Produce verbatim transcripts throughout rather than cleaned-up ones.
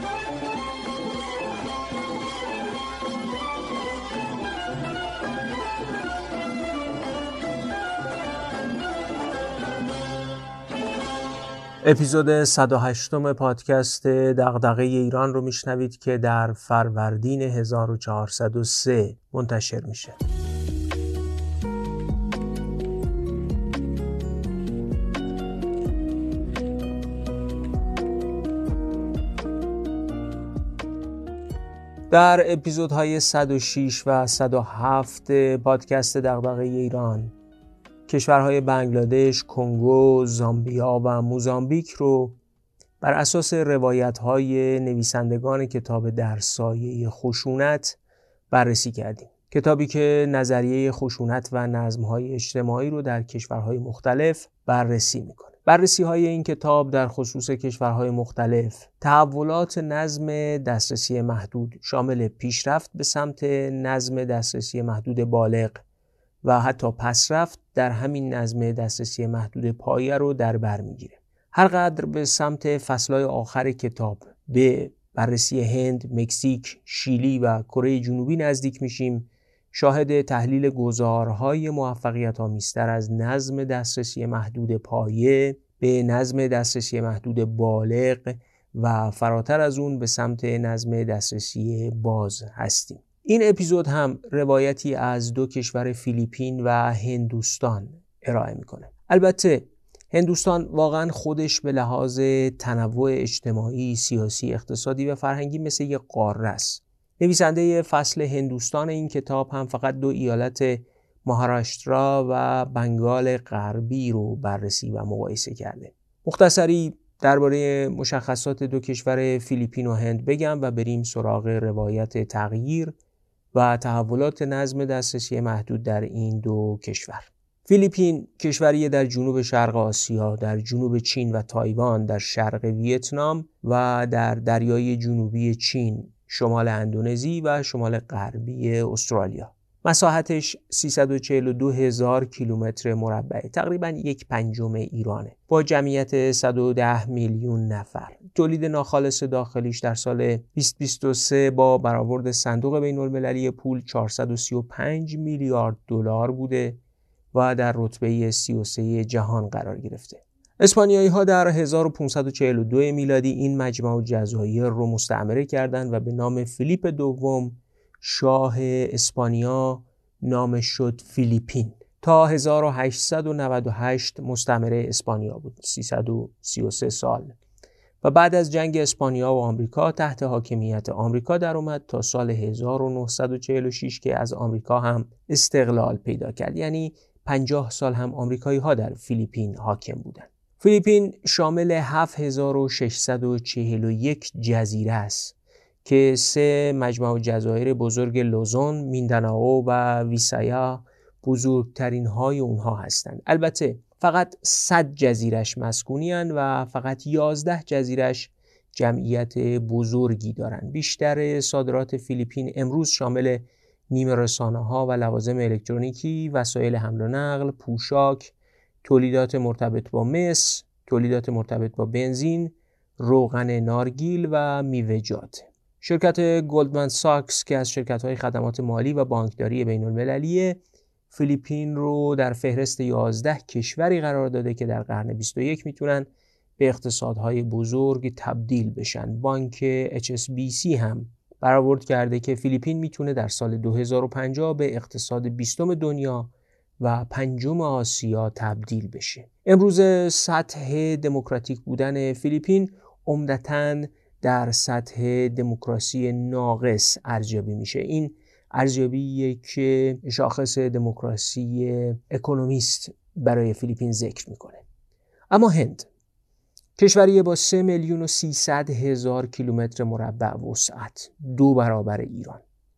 اپیزود صد و هشتم پادکست دغدغه ایران رو میشنوید که در فروردین هزار و چهارصد و سه منتشر میشه. در اپیزودهای صد و شش و صد و هفت پادکست دغدغه ایران کشورهای بنگلادش، کنگو، زامبیا و موزامبیک رو بر اساس روایت‌های نویسندگان کتاب در سایه خشونت بررسی کردیم. کتابی که نظریه خشونت و نظم‌های اجتماعی رو در کشورهای مختلف بررسی می‌کنه. بررسی‌های این کتاب در خصوص کشورهای مختلف، تحولات نظم دسترسی محدود شامل پیشرفت به سمت نظم دسترسی محدود بالغ و حتی پسرفت در همین نظم دسترسی محدود پایه رو در بر میگیره. هر قدر به سمت فصلهای آخر کتاب به بررسی هند، مکزیک، شیلی و کره جنوبی نزدیک میشیم، شاهد تحلیل گزارهای موفقیت آمیزتر از نظم دسترسی محدود پایه به نظم دسترسی محدود بالغ و فراتر از اون به سمت نظم دسترسی باز هستیم. این اپیزود هم روایتی از دو کشور فیلیپین و هندوستان ارائه میکنه. البته هندوستان واقعا خودش به لحاظ تنوع اجتماعی، سیاسی، اقتصادی و فرهنگی مثل یک قاره است. نویسنده فصل هندوستان این کتاب هم فقط دو ایالت مهاراشترا و بنگال غربی رو بررسی و مقایسه کرده. مختصری درباره مشخصات دو کشور فیلیپین و هند بگم و بریم سراغ روایت تغییر و تحولات نظم دسترسی محدود در این دو کشور. فیلیپین کشوری در جنوب شرق آسیا، در جنوب چین و تایوان، در شرق ویتنام و در دریای جنوبی چین، شمال اندونزی و شمال غربی استرالیا. مساحتش سیصد و چهل و دو هزار کیلومتر مربع، تقریباً یک پنجم ایرانه، با جمعیت صد و ده میلیون نفر. تولید ناخالص داخلیش در سال بیست بیست و سه با برآورد صندوق بین‌المللی پول چهارصد و سی و پنج میلیارد دلار بوده و در رتبه سی و سه جهان قرار گرفته. اسپانیایی ها در هزار و پانصد و چهل و دو میلادی این مجمع الجزایر رو مستعمره کردند و به نام فیلیپ دوم شاه اسپانیا نامش شد فیلیپین. تا هزار و هشتصد و نود و هشت مستعمره اسپانیا بود، سیصد و سی و سه سال. و بعد از جنگ اسپانیا و آمریکا تحت حاکمیت آمریکا در اومد تا سال هزار و نهصد و چهل و شش که از آمریکا هم استقلال پیدا کرد. یعنی پنجاه سال هم آمریکایی ها در فیلیپین حاکم بودند. فیلیپین شامل هفت هزار و ششصد و چهل و یک جزیره است که سه مجمع الجزایر بزرگ لوزون، میندانائو و ویسایا بزرگترین های اونها هستند. البته فقط صد جزیرش مسکونی هستند و فقط یازده جزیرش جمعیت بزرگی دارند. بیشتر صادرات فیلیپین امروز شامل نیمه رسانه ها و لوازم الکترونیکی، وسایل حمل و نقل، پوشاک، تولیدات مرتبط با مس، تولیدات مرتبط با بنزین، روغن نارگیل و میوه‌جات. شرکت گلدمن ساکس که از شرکت‌های خدمات مالی و بانکداری بین‌المللی فیلیپین رو در فهرست یازده کشوری قرار داده که در قرن بیست و یک میتونن به اقتصادهای بزرگ تبدیل بشن. بانک اچ اس بی سی هم برآورد کرده که فیلیپین میتونه در سال دو هزار و پنجاه به اقتصاد بیستم دنیا و پنجم آسیا تبدیل بشه. امروز سطح دموکراتیک بودن فیلیپین عمدتاً در سطح دموکراسی ناقص ارزیابی میشه. این ارزیابی که شاخص دموکراسی اکونومیست برای فیلیپین ذکر میکنه. اما هند کشوری با سه میلیون و سیصد هزار کیلومتر مربع وسعت، دو برابر ایران،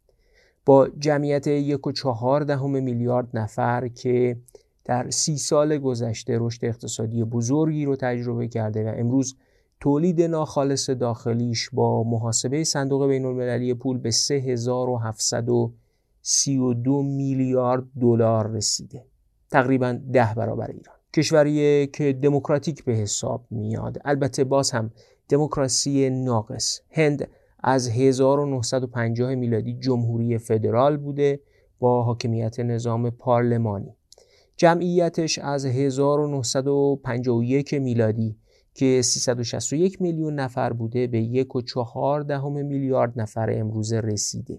با جمعیت یک و چهار دهم میلیارد نفر که در سی سال گذشته رشد اقتصادی بزرگی رو تجربه کرده و امروز تولید ناخالص داخلیش با محاسبه صندوق بین‌المللی پول به سه هزار و هفتصد و سی و دو میلیارد دلار رسیده، تقریباً ده برابر ایران. کشوری که دموکراتیک به حساب میاد. البته باز هم دموکراسی ناقص. هند از هزار و نهصد و پنجاه میلادی جمهوری فدرال بوده با حاکمیت نظام پارلمانی. جمعیتش از هزار و نهصد و پنجاه و یک میلادی که سیصد و شصت و یک میلیون نفر بوده به یک و چهار دهم میلیارد نفر امروز رسیده.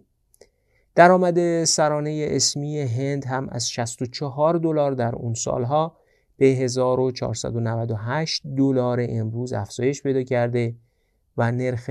درآمد سرانه اسمی هند هم از شصت و چهار دلار در اون سالها به هزار و چهارصد و نود و هشت دلار امروز افزایش پیدا کرده و نرخ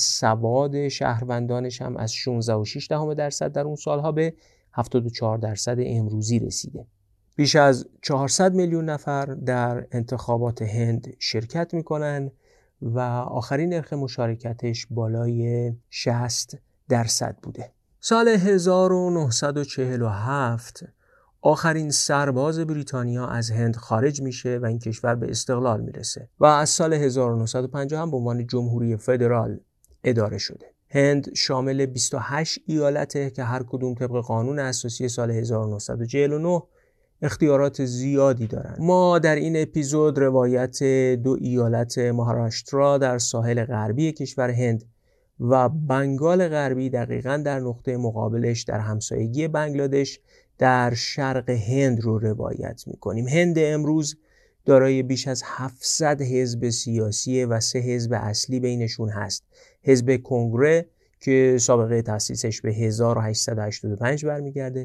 سواد شهروندانش هم از شانزده و شش دهم درصد در اون سالها به هفتاد و چهار درصد امروزی رسیده. بیش از چهارصد میلیون نفر در انتخابات هند شرکت میکنن و آخرین نرخ مشارکتش بالای شصت درصد بوده. سال هزار و نهصد و چهل و هفت آخرین سرباز بریتانیا از هند خارج میشه و این کشور به استقلال میرسه و از سال هزار و نهصد و پنجاه هم به عنوان جمهوری فدرال اداره شده. هند شامل بیست و هشت ایالته که هر کدوم طبق قانون اساسی سال هزار و نهصد و چهل و نه اختیارات زیادی دارن. ما در این اپیزود روایت دو ایالت مهاراشترا در ساحل غربی کشور هند و بنگال غربی دقیقاً در نقطه مقابلش در همسایگی بنگلادش در شرق هند رو روایت میکنیم. هند امروز دارای بیش از هفتصد حزب سیاسی و سه حزب اصلی بینشون هست. حزب کنگره که سابقه تأسیسش به هزار و هشتصد و هشتاد و پنج برمیگرده،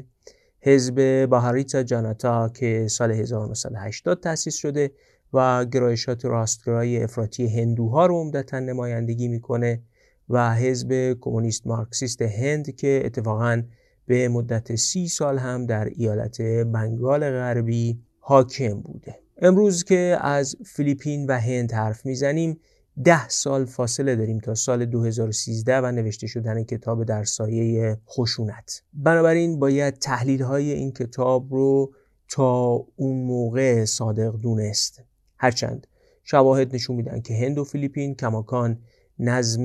حزب بهاریتا جاناتا که سال هزار و نهصد و هشتاد تأسیس شده و گرایشات راستگرای افراطی هندوها رو عمدتاً نمایندگی میکنه، و حزب کمونیست مارکسیست هند که اتفاقاً به مدت سی سال هم در ایالت بنگال غربی حاکم بوده. امروز که از فیلیپین و هند حرف میزنیم ده سال فاصله داریم تا سال دو هزار و سیزده و نوشته شدن کتاب در سایه خشونت. بنابراین باید تحلیل های این کتاب رو تا اون موقع صادق دونست. هرچند شواهد نشون میدن که هند و فیلیپین کماکان نظم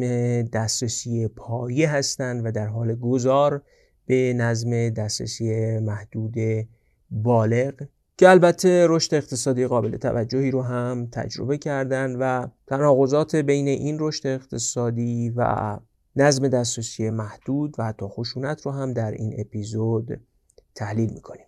دسترسی پایه هستند و در حال گذار به نظم دسترسی محدود بالغ که البته رشد اقتصادی قابل توجهی رو هم تجربه کردن و تناقضات بین این رشد اقتصادی و نظم دسترسی محدود و حتی خشونت رو هم در این اپیزود تحلیل میکنیم.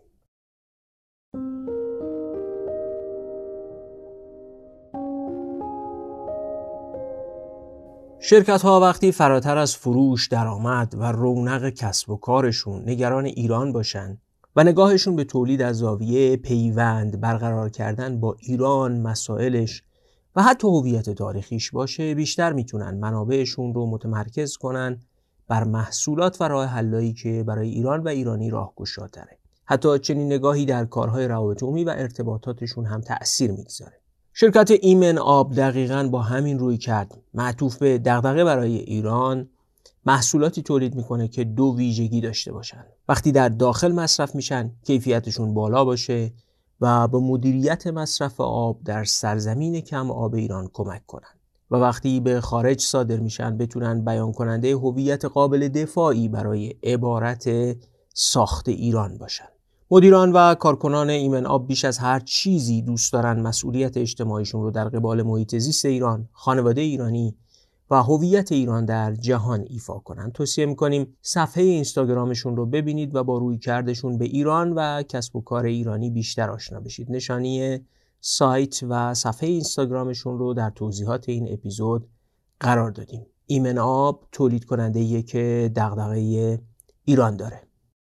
شرکت‌ها وقتی فراتر از فروش، درآمد و رونق کسب و کارشون نگران ایران باشن و نگاهشون به تولید از زاویه پیوند برقرار کردن با ایران، مسائلش و حتی هویت تاریخیش باشه، بیشتر میتونن منابعشون رو متمرکز کنن بر محصولات و راه حلایی که برای ایران و ایرانی راهگشاتره. حتی چنین نگاهی در کارهای روابط عمومی و ارتباطاتشون هم تأثیر میگذاره. شرکت ایمن آب دقیقاً با همین روی کرد معطوف به دغدغه برای ایران محصولاتی تولید میکنه که دو ویژگی داشته باشن. وقتی در داخل مصرف میشن کیفیتشون بالا باشه و با مدیریت مصرف آب در سرزمین کم آب ایران کمک کنن و وقتی به خارج صادر میشن بتونن بیان کننده هویت قابل دفاعی برای عبارت ساخت ایران باشن. مدیران و کارکنان ایمن آب بیش از هر چیزی دوست دارن مسئولیت اجتماعیشون رو در قبال محیط زیست ایران، خانواده ایرانی و هویت ایران در جهان ایفا کنن. توصیه میکنیم صفحه اینستاگرامشون رو ببینید و با رویکردشون به ایران و کسب و کار ایرانی بیشتر آشنا بشید. نشانی سایت و صفحه اینستاگرامشون رو در توضیحات این اپیزود قرار دادیم. ایمن آب تولید کننده‌ایه که دغدغه ایران داره.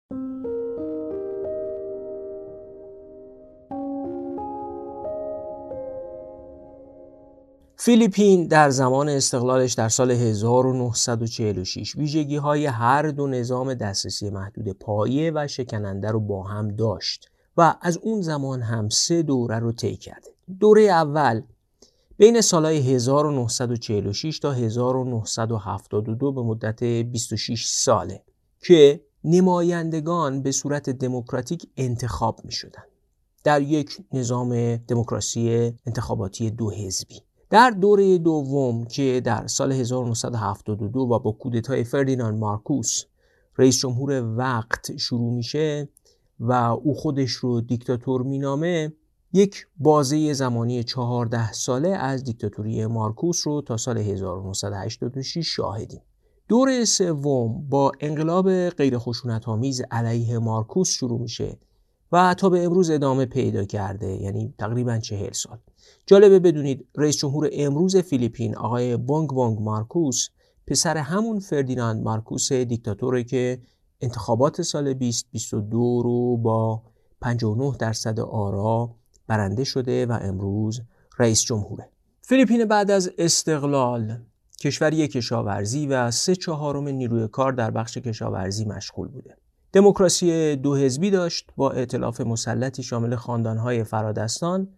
فیلیپین در زمان استقلالش در سال هزار و نهصد و چهل و شش ویژگی‌های هر دو نظام دسترسی محدود پایه و شکننده رو با هم داشت و از اون زمان هم سه دوره رو طی کرده. دوره اول بین سالهای هزار و نهصد و چهل و شش تا هزار و نهصد و هفتاد و دو به مدت بیست و شش ساله که نمایندگان به صورت دموکراتیک انتخاب می شدن در یک نظام دموکراسی انتخاباتی دو حزبی. در دوره دوم که در سال هزار و نهصد و هفتاد و دو و با کودتای فردیناند مارکوس رئیس جمهور وقت شروع میشه و او خودش رو دیکتاتور مینامه، یک بازه زمانی چهارده ساله از دیکتاتوری مارکوس رو تا سال هزار و نهصد و هشتاد و شش شاهدیم. دوره سوم با انقلاب غیر خشونت‌آمیز علیه مارکوس شروع میشه و تا به امروز ادامه پیدا کرده، یعنی تقریباً چهل سال. جالبه بدونید رئیس جمهور امروز فیلیپین آقای بونگ بونگ مارکوس پسر همون فردیناند مارکوس دیکتاتوره که انتخابات سال بیست بیست و دو رو با پنجاه و نه درصد آرا برنده شده و امروز رئیس جمهوره. فیلیپین بعد از استقلال کشوری کشاورزی و سه چهارم نیروی کار در بخش کشاورزی مشغول بوده. دموکراسی دو حزبی داشت با ائتلاف مسلطی شامل خاندان‌های فرادستان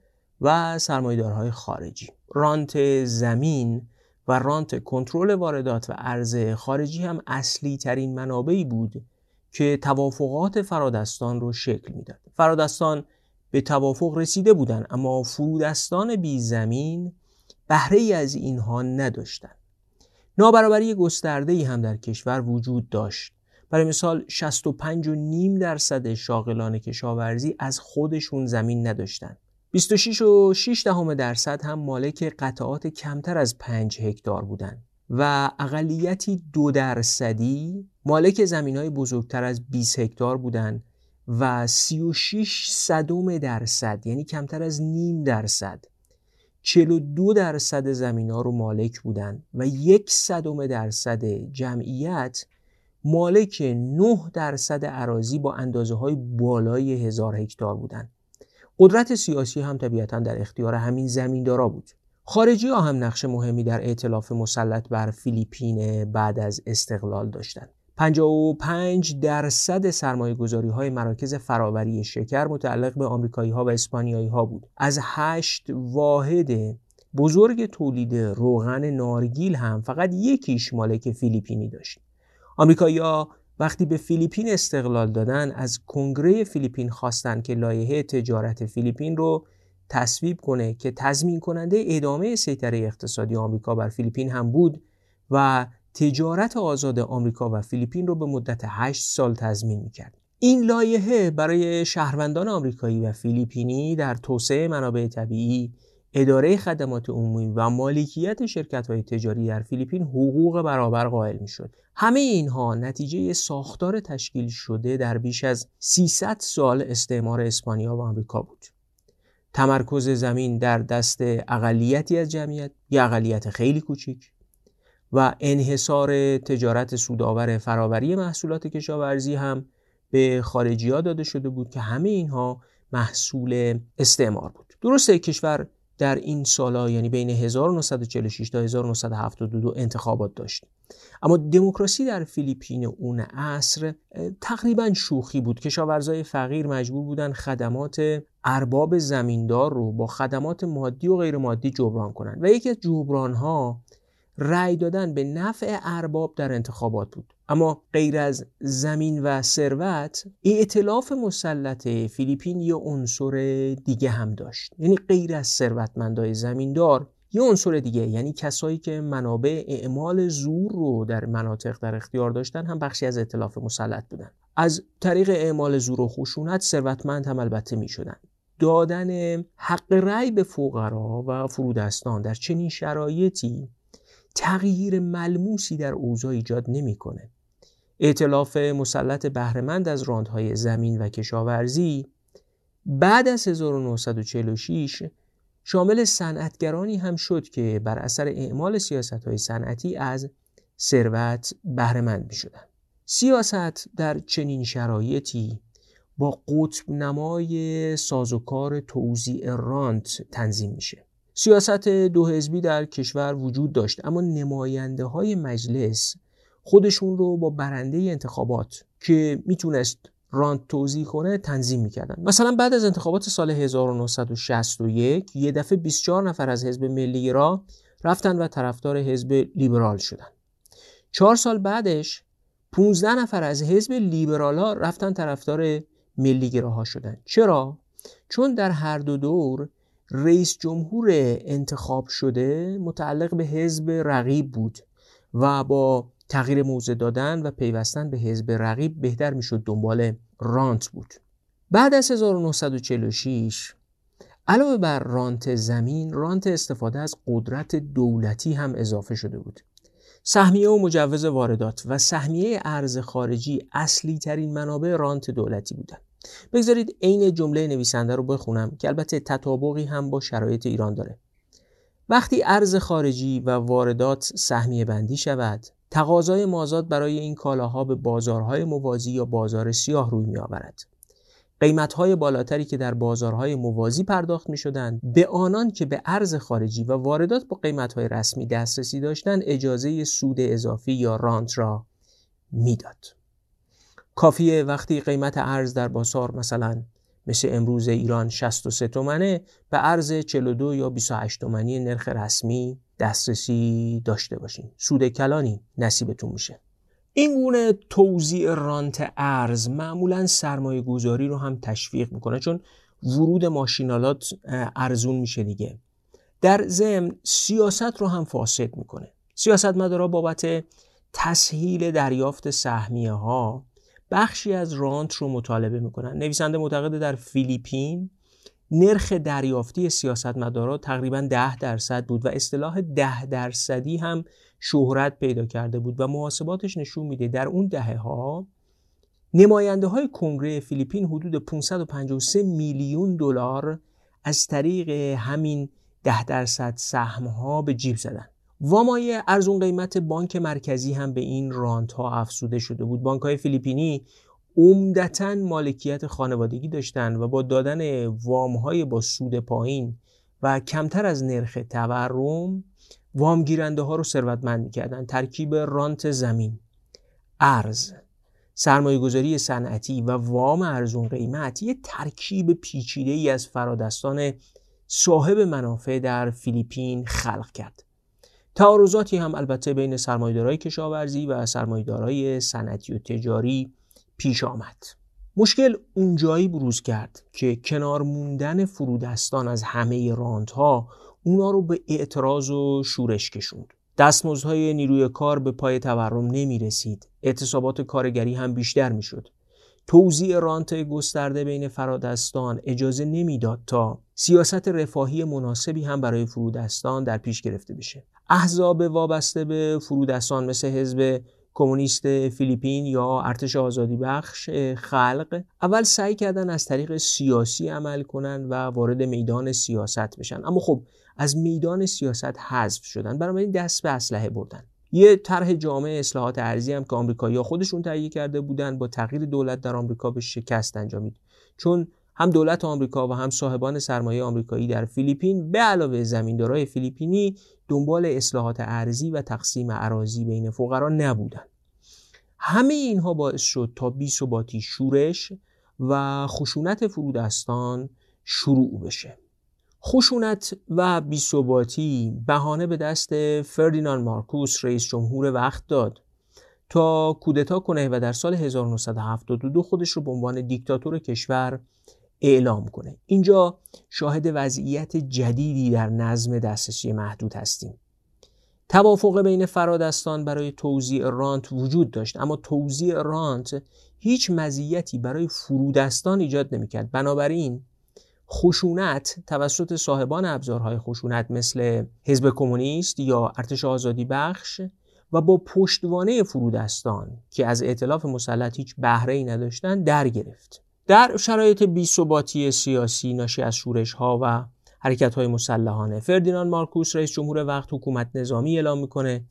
و سرمایه‌دارهای خارجی. رانت زمین و رانت کنترل واردات و ارز خارجی هم اصلی ترین منابعی بود که توافقات فرادستان رو شکل میداد. فرادستان به توافق رسیده بودند، اما فرودستان بی زمین بهره‌ای از اینها نداشتند. نابرابری گسترده‌ای هم در کشور وجود داشت. برای مثال شصت و پنج و نیم درصد شاغلان کشاورزی از خودشون زمین نداشتند. بیست و شش و شش دهم درصد هم مالک قطعات کمتر از پنج هکتار بودند و اقلیتی دو درصدی مالک زمین‌های بزرگتر از بیست هکتار بودند و سی و شش صدم درصد، یعنی کمتر از نیم درصد، چهل و دو درصد زمینا رو مالک بودن و یک صدم درصد جمعیت مالک نه درصد اراضی با اندازه های بالای هزار هکتار بودن. قدرت سیاسی هم طبیعتاً در اختیار همین زمیندارا بود. خارجی ها هم نقش مهمی در ائتلاف مسلط بر فیلیپین بعد از استقلال داشتند. پنجاه و پنج درصد سرمایه گذاری های مراکز فراوری شکر متعلق به آمریکایی ها و اسپانیایی ها بود. از هشت واحد بزرگ تولید روغن نارگیل هم فقط یکیش مالک فیلیپینی داشت. آمریکایی ها وقتی به فیلیپین استقلال دادن از کنگره فیلیپین خواستن که لایحه تجارت فیلیپین رو تصویب کنه که تضمین کننده ادامه سیطره اقتصادی آمریکا بر فیلیپین هم بود و تجارت آزاد آمریکا و فیلیپین رو به مدت هشت سال تضمین می‌کرد. این لایحه برای شهروندان آمریکایی و فیلیپینی در توسعه منابع طبیعی، اداره خدمات عمومی و مالکیت شرکت‌های تجاری در فیلیپین حقوق برابر قائل می‌شد. همه اینها نتیجه ساختار تشکیل شده در بیش از سیصد سال استعمار اسپانیا و آمریکا بود. تمرکز زمین در دست اقلیتی از جمعیت، یا اقلیت خیلی کوچیک، و انحصار تجارت سودآور فراوری محصولات کشاورزی هم به خارجی‌ها داده شده بود که همه اینها محصول استعمار بود. درسته کشور در این سالا، یعنی بین هزار و نهصد و چهل و شش تا هزار و نهصد و هفتاد و دو انتخابات داشت، اما دموکراسی در فیلیپین اون عصر تقریباً شوخی بود. کشاورزای فقیر مجبور بودن خدمات ارباب زمیندار رو با خدمات مادی و غیر مادی جبران کنن و یکی از جبران‌ها رأی دادن به نفع ارباب در انتخابات بود. اما غیر از زمین و ثروت، ائتلاف مسلط فیلیپین یه عنصر دیگه هم داشت. یعنی غیر از ثروتمندای زمیندار، یه عنصر دیگه، یعنی کسایی که منابع اعمال زور رو در مناطق در اختیار داشتن، هم بخشی از ائتلاف مسلط بودن. از طریق اعمال زور و خشونت ثروتمند هم البته می شدن. دادن حق رأی به فقرا و فرودستان در چنین شرایطی تغییر ملموسی در اوضاع ایجاد نمی‌کنه. ائتلاف مسلط بهره‌مند از راندهای زمین و کشاورزی بعد از هزار و نهصد و چهل و شش شامل صنعتگرانی هم شد که بر اثر اعمال سیاست‌های صنعتی از ثروت بهره‌مند می‌شدند. سیاست در چنین شرایطی با قطب نمای سازوکار توزیع رانت تنظیم میشه. سیاست دو حزبی در کشور وجود داشت، اما نماینده های مجلس خودشون رو با برنده انتخابات که میتونست رانت توزیع کنه تنظیم میکردن. مثلا بعد از انتخابات سال هزار و نهصد و شصت و یک یه دفعه بیست و چهار نفر از حزب ملیگرا رفتن و طرفدار حزب لیبرال شدن. چهار سال بعدش پانزده نفر از حزب لیبرالا رفتن طرفدار ملیگراها شدن. چرا؟ چون در هر دو دور رئیس جمهور انتخاب شده متعلق به حزب رقیب بود و با تغییر موضع دادن و پیوستن به حزب رقیب بهتر میشد دنبال رانت بود. بعد از هزار و نهصد و چهل و شش علاوه بر رانت زمین، رانت استفاده از قدرت دولتی هم اضافه شده بود. سهمیه و مجوز واردات و سهمیه ارز خارجی اصلی ترین منابع رانت دولتی بودند. بگذارید عین جمله نویسنده رو بخونم که البته تطابقی هم با شرایط ایران داره. وقتی ارز خارجی و واردات سهمیه بندی شود، تقاضای مازاد برای این کالاها به بازارهای موازی یا بازار سیاه روی می آورد. قیمت‌های بالاتری که در بازارهای موازی پرداخت می‌شدند به آنان که به ارز خارجی و واردات با قیمت‌های رسمی دسترسی داشتند اجازه سود اضافی یا رانت را میداد. کافیه وقتی قیمت ارز در بازار مثلا مثل امروز ایران شصت و سه تومنه به ارز چهل و دو یا بیست و هشت تومانی نرخ رسمی دسترسی داشته باشین. سود کلانی نصیبتون میشه. این گونه توزیع رانت ارز معمولاً سرمایه گذاری رو هم تشویق میکنه، چون ورود ماشینالات ارزون میشه دیگه. در ضمن سیاست رو هم فاسد میکنه. سیاستمدارا بابت تسهیل دریافت سهمیه ها بخشی از رانت رو مطالبه میکنن. نویسنده معتقده در فیلیپین نرخ دریافتی سیاستمدارا تقریباً ده درصد بود و اصطلاح ده درصدی هم شهرت پیدا کرده بود و محاسباتش نشون میده در اون دهه ها نماینده های کنگره فیلیپین حدود پانصد و پنجاه و سه میلیون دلار از طریق همین ده درصد سهم ها به جیب زدن. وامای ارزون قیمت بانک مرکزی هم به این رانت ها افزوده شده بود. بانک های فیلیپینی عمدتاً مالکیت خانوادگی داشتند و با دادن وام های با سود پایین و کمتر از نرخ تورم وام گیرنده ها رو ثروتمند می‌کردن. ترکیب رانت زمین، ارز، سرمایه‌گذاری صنعتی و وام ارزون قیمت یه ترکیب پیچیده‌ای از فرادستان صاحب منافع در فیلیپین خلق کرد. تعارضاتی هم البته بین سرمایه‌دارای کشاورزی و سرمایه‌دارای صنعتی و تجاری پیش آمد. مشکل اونجایی بروز کرد که کنار موندن فرودستان از همه رانت‌ها اونا رو به اعتراض و شورش کشوند. دستمزدهای نیروی کار به پای تورم نمی رسید. اعتصابات کارگری هم بیشتر می شد. توزیع رانت گسترده بین فرادستان اجازه نمیداد تا سیاست رفاهی مناسبی هم برای فرودستان در پیش گرفته بشه. احزاب وابسته به فرودستان مثل حزب کمونیست فیلیپین یا ارتش آزادی بخش خلق اول سعی کردن از طریق سیاسی عمل کنن و وارد میدان سیاست بشن، اما خب از میدان سیاست حذف شدن، بنابراین دست به اسلحه بردن. یه طرح جامع اصلاحات ارضی هم که آمریکایی‌ها خودشون تهیه کرده بودن با تغییر دولت در آمریکا به شکست انجامید، چون هم دولت آمریکا و هم صاحبان سرمایه آمریکایی در فیلیپین به علاوه زمیندارای فیلیپینی دنبال اصلاحات ارضی و تقسیم اراضی بین فقرا نبودن. همه اینها باعث شد تا بی‌ثباتی، شورش و خشونت فرودستان شروع بشه. خشونت و بی‌ثباتی بهانه به دست فردیناند مارکوس رئیس جمهور وقت داد تا کودتا کنه و در سال هزار و نهصد و هفتاد و دو خودش رو به عنوان دیکتاتور کشور اعلام کنه. اینجا شاهد وضعیت جدیدی در نظم دسترسی محدود هستیم. توافق بین فرادستان برای توزیع رانت وجود داشت، اما توزیع رانت هیچ مزیتی برای فرودستان ایجاد نمی‌کرد. بنابراین خشونت توسط صاحبان ابزارهای خشونت مثل حزب کمونیست یا ارتش آزادی بخش و با پشتوانه فرودستان که از ائتلاف مسلط هیچ بهره‌ای نداشتند در گرفت. در شرایط بی‌ثباتی سیاسی ناشی از شورش‌ها و حرکت‌های مسلحانه فردیناند مارکوس رئیس جمهور وقت حکومت نظامی اعلام می‌کنه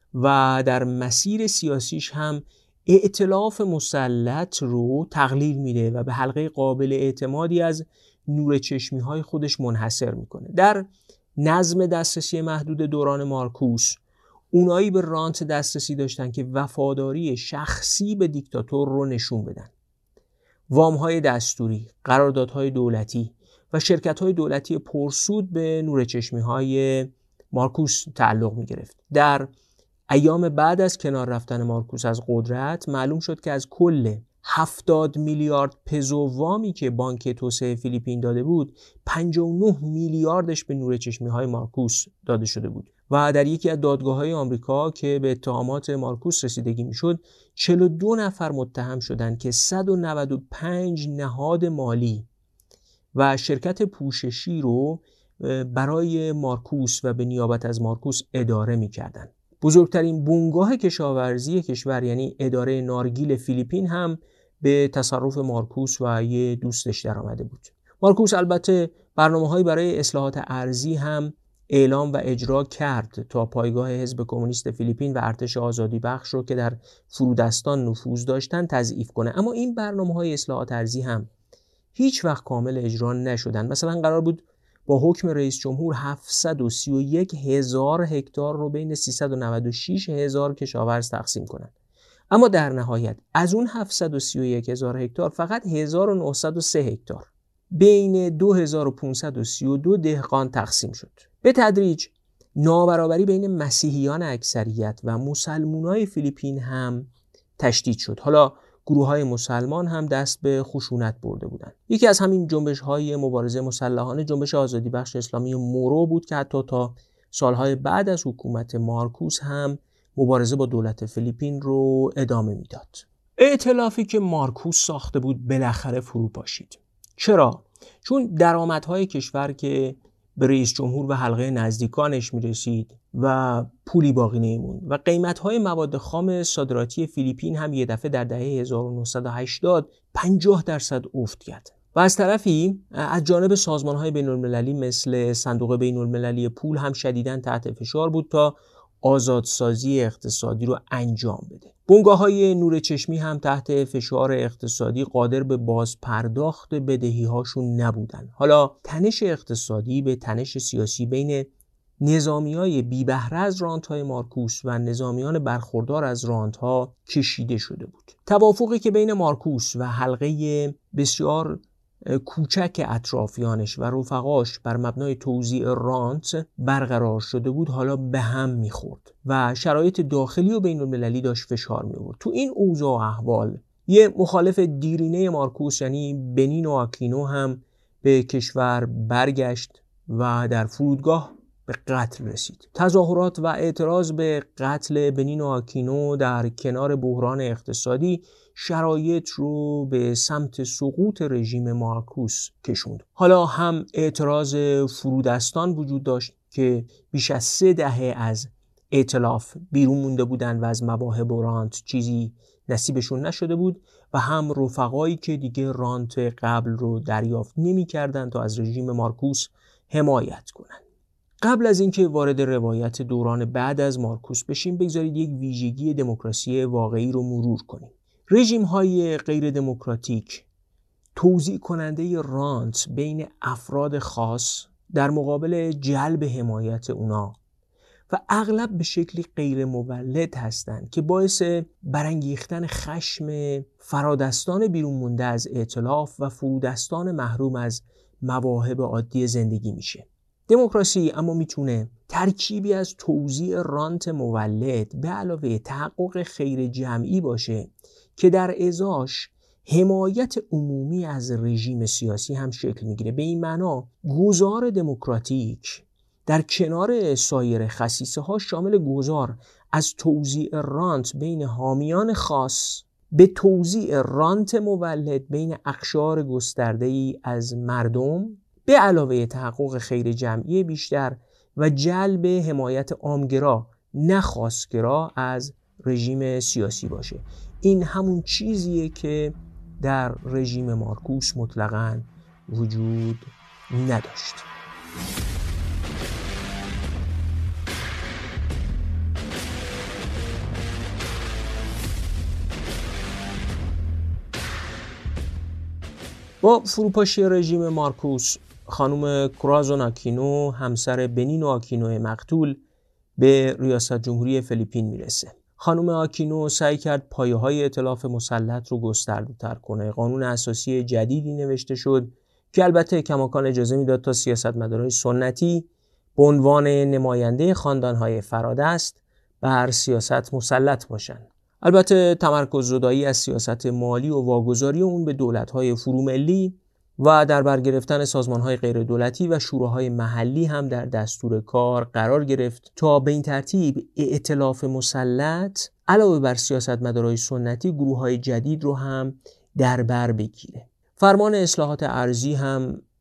و در مسیر سیاسیش هم ائتلاف مسلط رو تقلیل میده و به حلقه قابل اعتمادی از نور چشمی های خودش منحصر میکنه. در نظم دسترسی محدود دوران مارکوس اونایی به رانت دسترسی داشتن که وفاداری شخصی به دیکتاتور رو نشون بدن. وام های دستوری، قراردادهای دولتی و شرکت های دولتی پرسود به نور چشمی های مارکوس تعلق می گرفت. در ایام بعد از کنار رفتن مارکوس از قدرت معلوم شد که از کل هفتاد میلیارد پزو وامی که بانک توسعه فیلیپین داده بود پنجاه و نه میلیاردش به نور چشمی های مارکوس داده شده بود و در یکی از دادگاه‌های آمریکا که به اتهامات مارکوس رسیدگی می‌شد چهل و دو نفر متهم شدند که صد و نود و پنج نهاد مالی و شرکت پوششی رو برای مارکوس و به نیابت از مارکوس اداره می‌کردند. بزرگترین بنگاه کشاورزی کشور یعنی اداره نارگیل فیلیپین هم به تصرف مارکوس و یه دوستش در آمده بود. مارکوس البته برنامه‌هایی برای اصلاحات ارضی هم اعلام و اجرا کرد تا پایگاه حزب کمونیست فیلیپین و ارتش آزادی بخش رو که در فرودستان نفوذ داشتن تضعیف کنه. اما این برنامه‌های اصلاحات ارضی هم هیچ وقت کامل اجرا نشدن. مثلا قرار بود با حکم رئیس جمهور هفتصد و سی و یک هزار هکتار رو بین سیصد و نود و شش هزار کشاورز تقسیم کنن. اما در نهایت از اون هفتصد و سی و یک هزار هکتار فقط هزار و نهصد و سه هکتار بین دو هزار و پانصد و سی و دو دهقان تقسیم شد. به تدریج نابرابری بین مسیحیان اکثریت و مسلمانای فیلیپین هم تشدید شد. حالا گروه‌های مسلمان هم دست به خشونت برده بودند. یکی از همین جنبش‌های مبارزه مسلحانه جنبش آزادی بخش اسلامی مورو بود که حتی تا سالهای بعد از حکومت مارکوس هم مبارزه با دولت فیلیپین رو ادامه میداد. ائتلافی که مارکوس ساخته بود بالاخره فرو پاشید. چرا؟ چون درآمدهای کشور که به رئیس جمهور و حلقه نزدیکانش میرسید و پولی باقی نمیموند و قیمت‌های مواد خام صادراتی فیلیپین هم یه دفعه در دهه هزار و نهصد و هشتاد پنجاه درصد افت کرد. و از طرفی از جانب سازمان‌های بین‌المللی مثل صندوق بین‌المللی پول هم شدیداً تحت فشار بود تا آزادسازی اقتصادی رو انجام بده. بنگاه‌های نور چشمی هم تحت فشار اقتصادی قادر به باز پرداخت بدهی‌هاشون نبودن. حالا تنش اقتصادی به تنش سیاسی بین نظامیای بی بهره از رانت‌های مارکوس و نظامیان برخوردار از رانت‌ها کشیده شده بود. توافقی که بین مارکوس و حلقه بسیار کوچک اطرافیانش و رفقاش بر مبنای توزیع رانت برقرار شده بود حالا به هم میخورد و شرایط داخلی و بین المللی داشت فشار می آورد. تو این اوضاع و احوال یه مخالف دیرینه مارکوس یعنی بنینو آکینو هم به کشور برگشت و در فرودگاه به قتل رسید. تظاهرات و اعتراض به قتل بنینو آکینو در کنار بحران اقتصادی شرایط رو به سمت سقوط رژیم مارکوس کشوند. حالا هم اعتراض فرودستان وجود داشت که بیش از سه دهه از ائتلاف بیرون مونده بودن و از مواهب و رانت چیزی نصیبشون نشده بود و هم رفقایی که دیگه رانت قبل رو دریافت نمی کردن تا از رژیم مارکوس حمایت کنن. قبل از اینکه وارد روایت دوران بعد از مارکوس بشیم بگذارید یک ویژگی دموکراسی واقعی رو مرور کنیم. رژیم های غیر دموکراتیک توزیع کننده رانت بین افراد خاص در مقابل جلب حمایت اونا و اغلب به شکلی غیر مولد هستند که باعث برانگیختن خشم فرادستان بیرون مونده از ائتلاف و فرودستان محروم از مواهب عادی زندگی میشه. دموکراسی اما میتونه ترکیبی از توزیع رانت مولد به علاوه تحقق خیر جمعی باشه که در ازاش حمایت عمومی از رژیم سیاسی هم شکل میگیره. به این معنا گذار دموکراتیک در کنار سایر خصیصه ها شامل گذار از توزیع رانت بین حامیان خاص به توزیع رانت مولد بین اقشار گسترده‌ای از مردم به علاوه تحقق خیر جمعی بیشتر و جلب حمایت عامگرا نه خاصگرا از رژیم سیاسی باشه. این همون چیزیه که در رژیم مارکوس مطلقاً وجود نداشت. با فروپاشی رژیم مارکوس خانم کورازون آکینو همسر بنینو آکینو مقتول به ریاست جمهوری فیلیپین میرسه. خانم آکینو سعی کرد پایه‌های ائتلاف مسلط رو گسترده‌تر کنه. قانون اساسی جدیدی نوشته شد که البته کماکان اجازه میداد تا سیاستمدارای سنتی به عنوان نماینده خاندان‌های فرادست بر سیاست مسلط باشن. البته تمرکز زدایی از سیاست مالی و واگذاری اون به دولت‌های فروملی و در بر گرفتن سازمان‌های غیر دولتی و شوراهای محلی هم در دستور کار قرار گرفت تا به این ترتیب ائتلاف مسلط علاوه بر سیاستمدارای سنتی گروه‌های جدید رو هم در بر بگیره. فرمان اصلاحات ارضی هم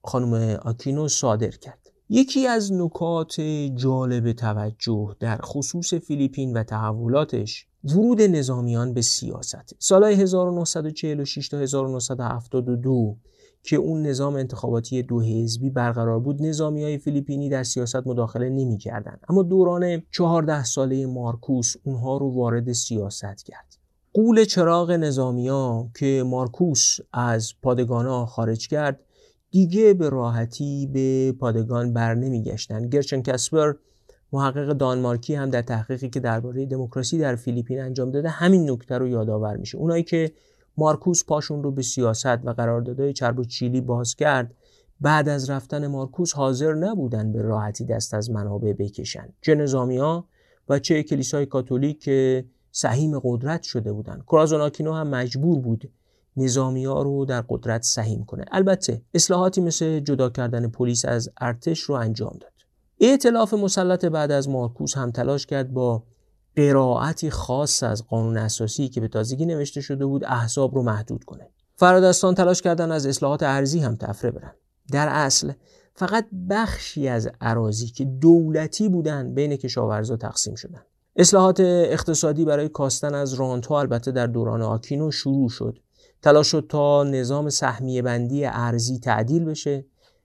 خانم آکینو صادر کرد. یکی از نکات جالب توجه در خصوص فیلیپین و تحولاتش ورود نظامیان به سیاست. سالهای هزار و نهصد و چهل و شش تا هزار و نهصد و هفتاد و دو که اون نظام انتخاباتی دو حزبی برقرار بود، نظامیای فیلیپینی در سیاست مداخله نمی‌کردند، اما دوران چهارده ساله مارکوس اونها رو وارد سیاست کرد. غول چراغ نظامیا که مارکوس از پادگانا خارج کرد دیگه به راحتی به پادگان بر نمیگشتن. گرچن کاسپر، محقق دانمارکی، هم در تحقیقی که درباره دموکراسی در فیلیپین انجام داده همین نکته رو یادآور میشه. اونایی که مارکوس پاشون رو به سیاست و قراردادهای چرب و چیلی باز کرد، بعد از رفتن مارکوس حاضر نبودن به راحتی دست از منابع بکشن، چه نظامیا و چه کلیسای کاتولیک که سهیم قدرت شده بودن. کورازون آکینو هم مجبور بود نظامی‌ها رو در قدرت سهیم کنه. البته اصلاحاتی مثل جدا کردن پلیس از ارتش رو انجام داد. ائتلاف مسلط بعد از مارکوس هم تلاش کرد با قرائتی خاص از قانون اساسی که به تازگی نوشته شده بود احزاب رو محدود کنه. فرادستان تلاش کردن از اصلاحات ارضی هم طفره برن. در اصل فقط بخشی از اراضی که دولتی بودن بین کشاورزا تقسیم شدن. اصلاحات اقتصادی برای کاستن از رانت‌ها البته در دوران آکینو شروع شد. تلاش شد تا نظام سهمیه بندی ارزی تعدیل بشه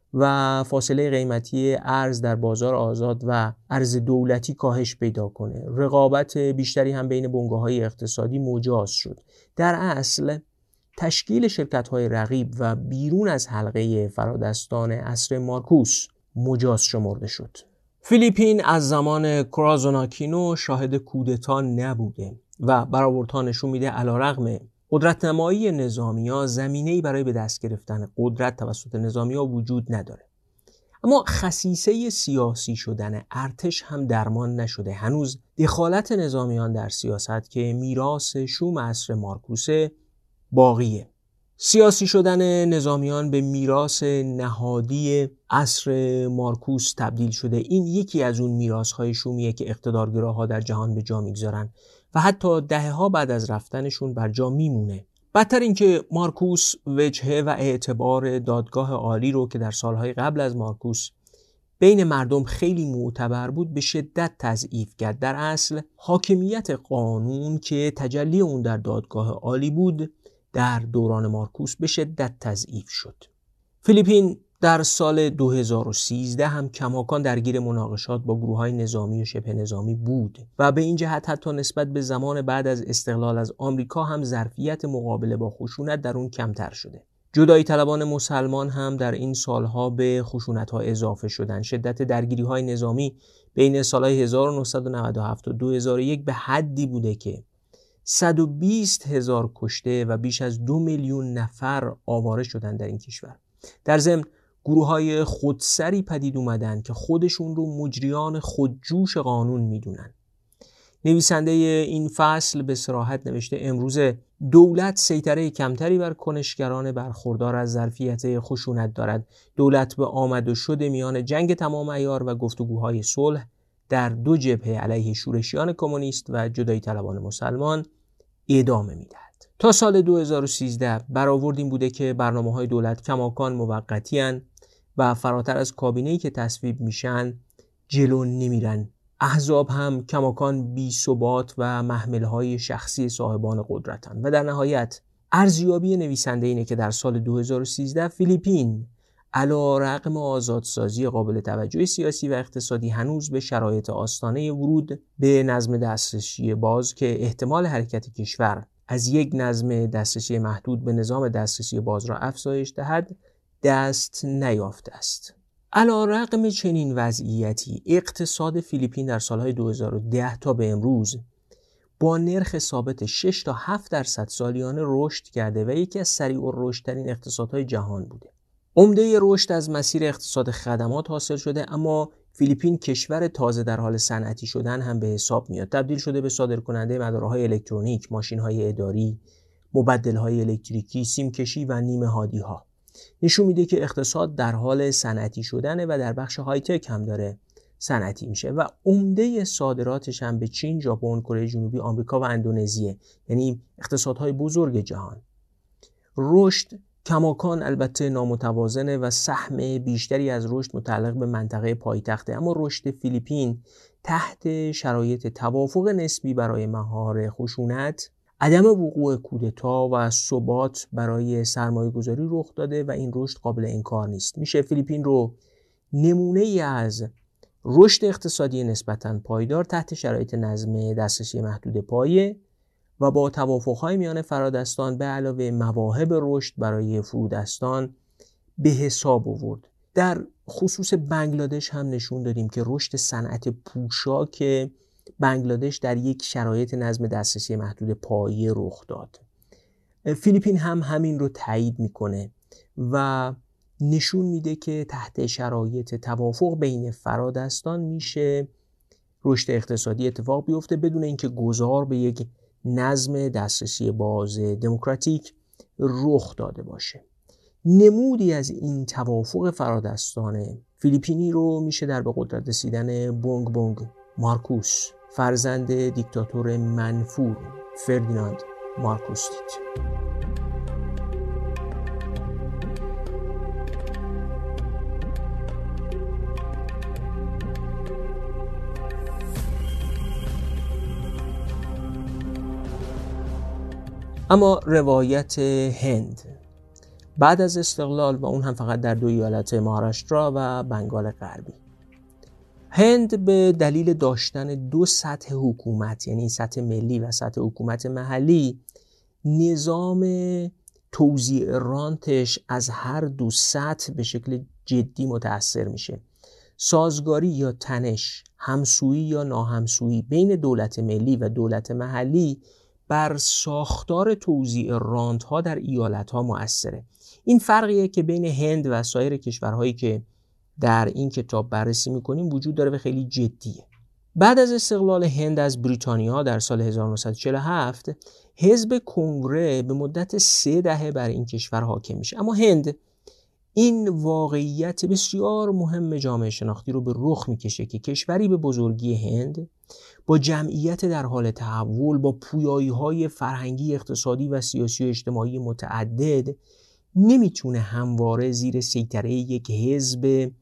و فاصله قیمتی ارز در بازار آزاد و ارز دولتی کاهش پیدا کنه. رقابت بیشتری هم بین بنگاه‌های اقتصادی مجاز شد. در اصل تشکیل شرکت‌های رقیب و بیرون از حلقه فرادستان عصر مارکوس مجاز شمرده شد. فیلیپین از زمان کورازون آکینو شاهد کودتا نبوده و برآوردها نشون میده علیرغم قدرت نمایی نظامی‌ها زمینه‌ای برای به دست گرفتن قدرت توسط نظامی‌ها وجود نداره. اما خصیصه سیاسی شدن ارتش هم درمان نشده. هنوز دخالت نظامیان در سیاست که میراث شوم عصر مارکوسه باقیه. سیاسی شدن نظامیان به میراث نهادی عصر مارکوس تبدیل شده. این یکی از اون میراث‌های شومیه که اقتدارگراها در جهان به جا میگذارن و حتی دهه‌ها بعد از رفتنشون بر جا میمونه. بدتر این که مارکوس وجهه و اعتبار دادگاه عالی رو که در سالهای قبل از مارکوس بین مردم خیلی معتبر بود به شدت تضعیف کرد. در اصل حاکمیت قانون که تجلی اون در دادگاه عالی بود در دوران مارکوس به شدت تضعیف شد. فیلیپین در سال دو هزار و سیزده هم کماکان درگیر مناقشات با گروه‌های نظامی و شبه نظامی بود و به این جهت حتی نسبت به زمان بعد از استقلال از آمریکا هم ظرفیت مقابله با خشونت در اون کمتر شده. جدایی طلبان مسلمان هم در این سالها به خشونت‌ها اضافه شدند. شدت درگیری‌های نظامی بین سالهای هزار و نهصد و نود و هفت و دو هزار و یک به حدی بوده که صد و بیست هزار کشته و بیش از دو میلیون نفر آواره شدند در این کشور. در ضمن گروه‌های خودسری پدید اومدن که خودشون رو مجریان خودجوش قانون میدونن. نویسنده این فصل به صراحت نوشته امروز دولت سیطره کمتری بر کنشگران برخوردار از ظرفیت خشونت دارد. دولت به آمد و شد میان جنگ تمام عیار و گفتگوهای صلح در دو جبهه علیه شورشیان کمونیست و جدایی طلبان مسلمان ادامه میدهد. تا سال دو هزار و سیزده برآورد این بوده که برنامه‌های دولت کماکان موقتی اند و فراتر از کابینه‌ای که تصویب میشن جلو نمیرن. احزاب هم کماکان بی ثبات و محملهای شخصی صاحبان قدرتن. و در نهایت ارزیابی نویسنده اینه که در سال دو هزار و سیزده فیلیپین علی رغم آزادسازی قابل توجه سیاسی و اقتصادی هنوز به شرایط آستانه ورود به نظم دسترسی باز که احتمال حرکت کشور از یک نظم دسترسی محدود به نظام دسترسی باز را افزایش دهد دست نیافته است. علی رغم چنین وضعیتی اقتصاد فیلیپین در سالهای دو هزار و ده تا به امروز با نرخ ثابت شش تا هفت درصد سالیانه رشد کرده و یکی از سریع الرشدترین اقتصادهای جهان بوده. عمده رشد از مسیر اقتصاد خدمات حاصل شده، اما فیلیپین کشور تازه در حال صنعتی شدن هم به حساب میاد. تبدیل شده به صادرکننده مدارهای الکترونیک، ماشین‌های اداری، مبدل‌های الکتریکی، سیم‌کشی و نیمه هادی‌ها. نشون میده که اقتصاد در حال صنعتی شدنه و در بخش های تک هم داره صنعتی میشه و عمده صادراتش هم به چین، ژاپن، کره جنوبی، آمریکا و اندونزیه، یعنی اقتصادهای بزرگ جهان. رشد کماکان البته نامتوازنه و سهم بیشتری از رشد متعلق به منطقه پایتخته، اما رشد فیلیپین تحت شرایط توافق نسبی برای مهار خشونت، عدم وقوع کودتا و ثبات برای سرمایه‌گذاری رخ داده و این رشد قابل انکار نیست. میشه فیلیپین رو نمونه ای از رشد اقتصادی نسبتاً پایدار تحت شرایط نظم دسترسی محدود پایه و با توافق‌های میان فرادستان به علاوه مواهب رشد برای فرودستان به حساب آورد. در خصوص بنگلادش هم نشون دادیم که رشد صنعت پوشاک بنگلادش در یک شرایط نظم دسترسی محدود پایه رخ داد. فیلیپین هم همین رو تایید میکنه و نشون میده که تحت شرایط توافق بین فرادستان میشه رشد اقتصادی اتفاق بیفته بدون اینکه گذار به یک نظم دسترسی باز دموکراتیک رخ داده باشه. نمودی از این توافق فرادستان فیلیپینی رو میشه در به قدرت رسیدن بونگ بونگ مارکوس، فرزند دیکتاتور منفور فردیناند مارکوس دید. اما روایت هند بعد از استقلال و اون هم فقط در دو ایالت مهاراشترا و بنگال غربی. هند به دلیل داشتن دو سطح حکومت، یعنی سطح ملی و سطح حکومت محلی، نظام توزیع رانتش از هر دو سطح به شکل جدی متأثر میشه. سازگاری یا تنش، همسویی یا ناهمسویی بین دولت ملی و دولت محلی بر ساختار توزیع رانت‌ها در ایالت‌ها مؤثره. این فرقیه که بین هند و سایر کشورهایی که در این کتاب بررسی می‌کنیم وجود داره و خیلی جدیه. بعد از استقلال هند از بریتانیا در سال هزار و نهصد و چهل و هفت، حزب کنگره به مدت سه دهه بر این کشور حاکم میشه. اما هند این واقعیت بسیار مهم جامعه شناختی رو به رخ میکشه که کشوری به بزرگی هند با جمعیت در حال تحول، با پویایی‌های فرهنگی، اقتصادی و سیاسی و اجتماعی متعدد نمیتونه همواره زیر سیطره یک حزب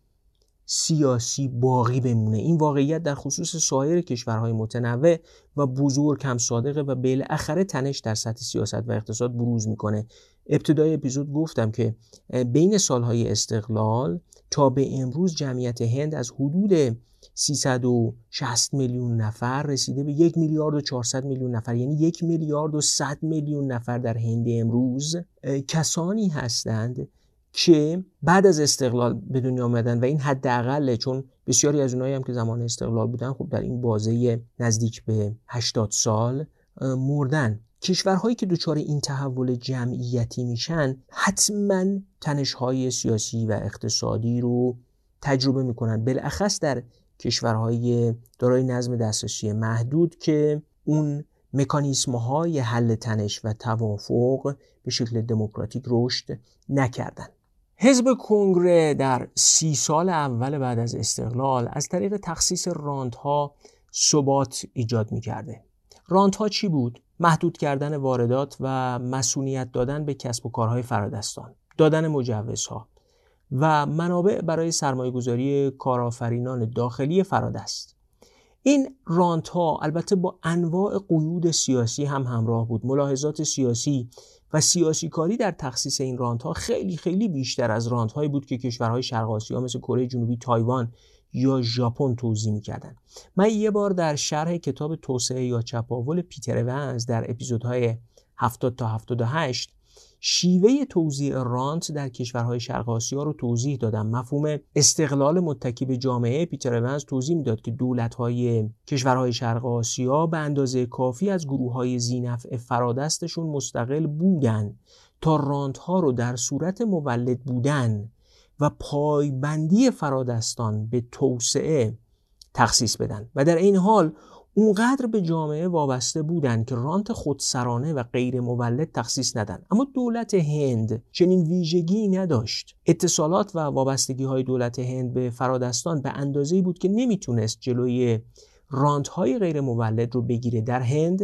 سیاسی باقی بمونه. این واقعیت در خصوص سایر کشورهای متنوع و بزرگ هم صادقه و بالاخره تنش در سطح سیاست و اقتصاد بروز میکنه. ابتدای اپیزود گفتم که بین سالهای استقلال تا به امروز جمعیت هند از حدود سیصد و شصت میلیون نفر رسیده به یک میلیارد و چهارصد میلیون نفر، یعنی یک میلیارد و صد میلیون نفر در هند امروز کسانی هستند که بعد از استقلال به دنیا آمدن و این حداقله، چون بسیاری از اونایی هم که زمان استقلال بودن خب در این بازه نزدیک به هشتاد سال مردن. کشورهایی که دچار این تحول جمعیتی میشن حتما تنش‌های سیاسی و اقتصادی رو تجربه میکنن، بالاخص در کشورهای دارای نظم دسترسی محدود که اون مکانیزم‌های حل تنش و توافق به شکل دموکراتیک رشد نکردن. حزب کنگره در سی سال اول بعد از استقلال از طریق تخصیص رانت‌ها ثبات ایجاد می‌کرده. رانت‌ها چی بود؟ محدود کردن واردات و مسئولیت دادن به کسب و کارهای فرادستان، دادن مجوزها و منابع برای سرمایه‌گذاری کارآفرینان داخلی فرادست. این رانت‌ها البته با انواع قیود سیاسی هم همراه بود. ملاحظات سیاسی و سیاسی کاری در تخصیص این رانت‌ها خیلی خیلی بیشتر از رانت‌هایی بود که کشورهای شرق آسیا مثل کره جنوبی، تایوان یا ژاپن توزیع می‌کردن. من یه بار در شرح کتاب توسعه یا چپاول پیتر اونز در اپیزودهای هفتاد تا هفتاد و هشت شیوه توزیع رانت در کشورهای شرق آسیا رو توضیح دادم. مفهوم استقلال متکی به جامعه پیتر اونز توضیح میداد که دولت‌های کشورهای شرق آسیا به اندازه کافی از گروه‌های ذی‌نفع فرادستشون مستقل بودن تا رانت‌ها رو در صورت مولد بودن و پایبندی فرادستان به توسعه تخصیص بدن و در این حال اونقدر به جامعه وابسته بودن که رانت خودسرانه و غیر مولد تخصیص ندن. اما دولت هند چنین ویژگی نداشت. اتصالات و وابستگی های دولت هند به فرادستان به اندازه‌ای بود که نمیتونست جلوی رانت های غیر مولد رو بگیره. در هند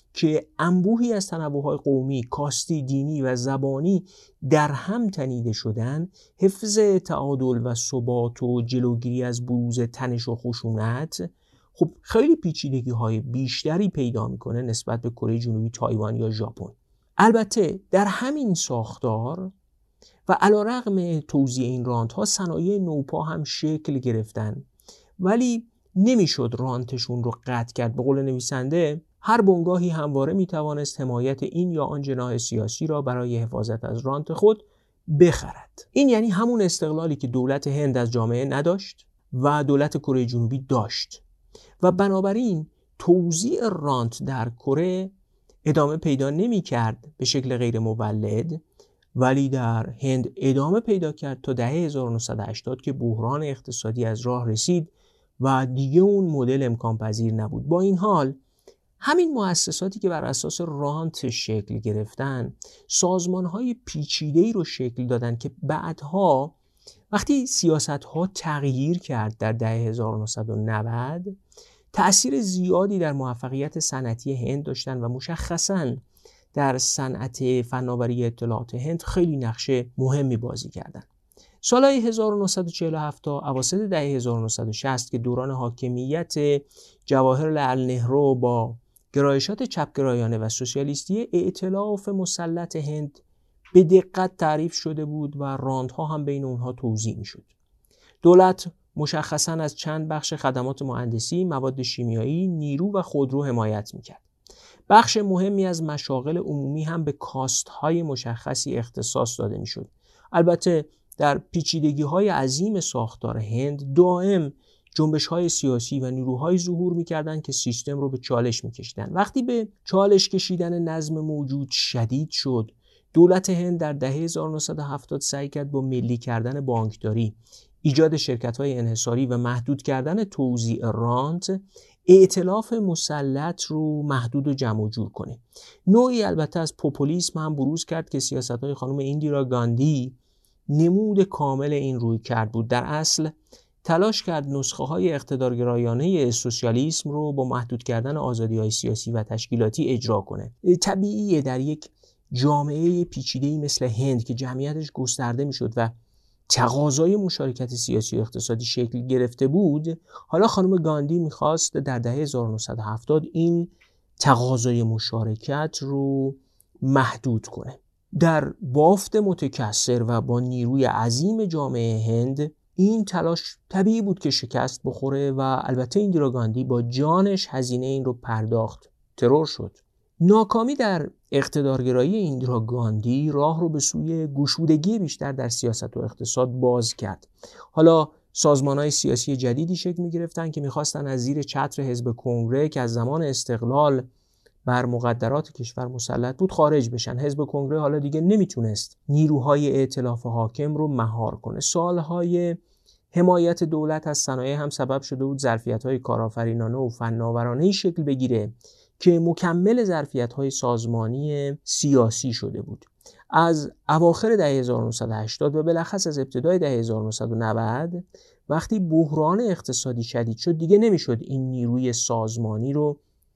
که انبوهی از تنوع‌های قومی، کاستی، دینی و زبانی در هم تنیده شدن، حفظ تعادل و ثبات و جلوگیری از بروز تنش و خشونت خب خیلی پیچیدگی‌های بیشتری پیدا میکنه نسبت به کره جنوبی، تایوان یا ژاپن. البته در همین ساختار و علیرغم توزیع این رانت‌ها صنایع نوپا هم شکل گرفتن، ولی نمیشد رانتشون رو قطع کرد. به قول نویسنده هر بنگاهی همواره میتوانست حمایت این یا آن جناح سیاسی را برای حفاظت از رانت خود بخرد. این یعنی همون استقلالی که دولت هند از جامعه نداشت و دولت کره جنوبی داشت و بنابراین توزیع رانت در کره ادامه پیدا نمی کرد به شکل غیر مولد، ولی در هند ادامه پیدا کرد تا دهه هزار و نهصد و هشتاد که بحران اقتصادی از راه رسید و دیگه اون مدل امکان پذیر نبود. با این حال همین مؤسساتی که بر اساس رانت شکل گرفتن سازمان‌های پیچیده‌ای رو شکل دادن که بعدها وقتی سیاست‌ها تغییر کرد در دهه هزار و نهصد و نود تأثیر زیادی در موفقیت صنعتی هند داشتن و مشخصاً در صنعت فناوری اطلاعات هند خیلی نقش مهمی بازی کردند. سالهای هزار و نهصد و چهل و هفت تا اواسط دهه هزار و نهصد و شصت که دوران حاکمیت جواهرلال نهرو با گرایشات چپگرایانه و سوسیالیستی، ائتلاف مسلط هند به دقت تعریف شده بود و راندها هم بین اونها توزیع میشد. دولت مشخصاً از چند بخش خدمات مهندسی، مواد شیمیایی، نیرو و خودرو حمایت میکرد. بخش مهمی از مشاغل عمومی هم به کاست‌های مشخصی اختصاص داده میشد. البته در پیچیدگی‌های عظیم ساختار هند دائم جنبش‌های سیاسی و نیروهای ظهور می‌کردند که سیستم رو به چالش می‌کشیدند. وقتی به چالش کشیدن نظم موجود شدید شد، دولت هند در دهه هزار و نهصد و هفتاد سعی کرد با ملی کردن بانکداری، ایجاد شرکت‌های انحصاری و محدود کردن توزیع رانت، ائتلاف مسلط رو محدود و جمع جور کنه. نوعی البته از پوپولیسم هم بروز کرد که سیاست‌های خانم ایندیرا گاندی نمود کامل این روی کرد بود. در اصل تلاش کرد نسخه های اقتدارگرایانه سوسیالیسم رو با محدود کردن آزادی‌های سیاسی و تشکیلاتی اجرا کنه. طبیعیه در یک جامعه پیچیده‌ای مثل هند که جمعیتش گسترده میشد و تقاضای مشارکت سیاسی و اقتصادی شکل گرفته بود، حالا خانم گاندی میخواست در دهه هزار و نهصد و هفتاد این تقاضای مشارکت رو محدود کنه. در بافت متکثر و با نیروی عظیم جامعه هند این تلاش طبیعی بود که شکست بخوره و البته ایندیرا گاندی با جانش هزینه این رو پرداخت. ترور شد. ناکامی در اقتدارگرایی ایندیرا گاندی راه رو به سوی گشودگی بیشتر در سیاست و اقتصاد باز کرد. حالا سازمان‌های سیاسی جدیدی شکل می‌گرفتن که می‌خواستن از زیر چتر حزب کنگره که از زمان استقلال بر مقدرات کشور مسلط بود خارج بشن. حزب کنگره حالا دیگه نمیتونست نیروهای ائتلاف حاکم رو مهار کنه. سالهای حمایت دولت از صنایع هم سبب شده بود ظرفیت‌های کارآفرینانه و فناورانه‌ای شکل بگیره که مکمل ظرفیت‌های سازمانی سیاسی شده بود. از اواخر دهه هزار و نهصد و هشتاد و بالاخص از ابتدای دهه هزار و نهصد و نود وقتی بحران اقتصادی شدید شد دیگه نمیشد این نیروی سازمانی رو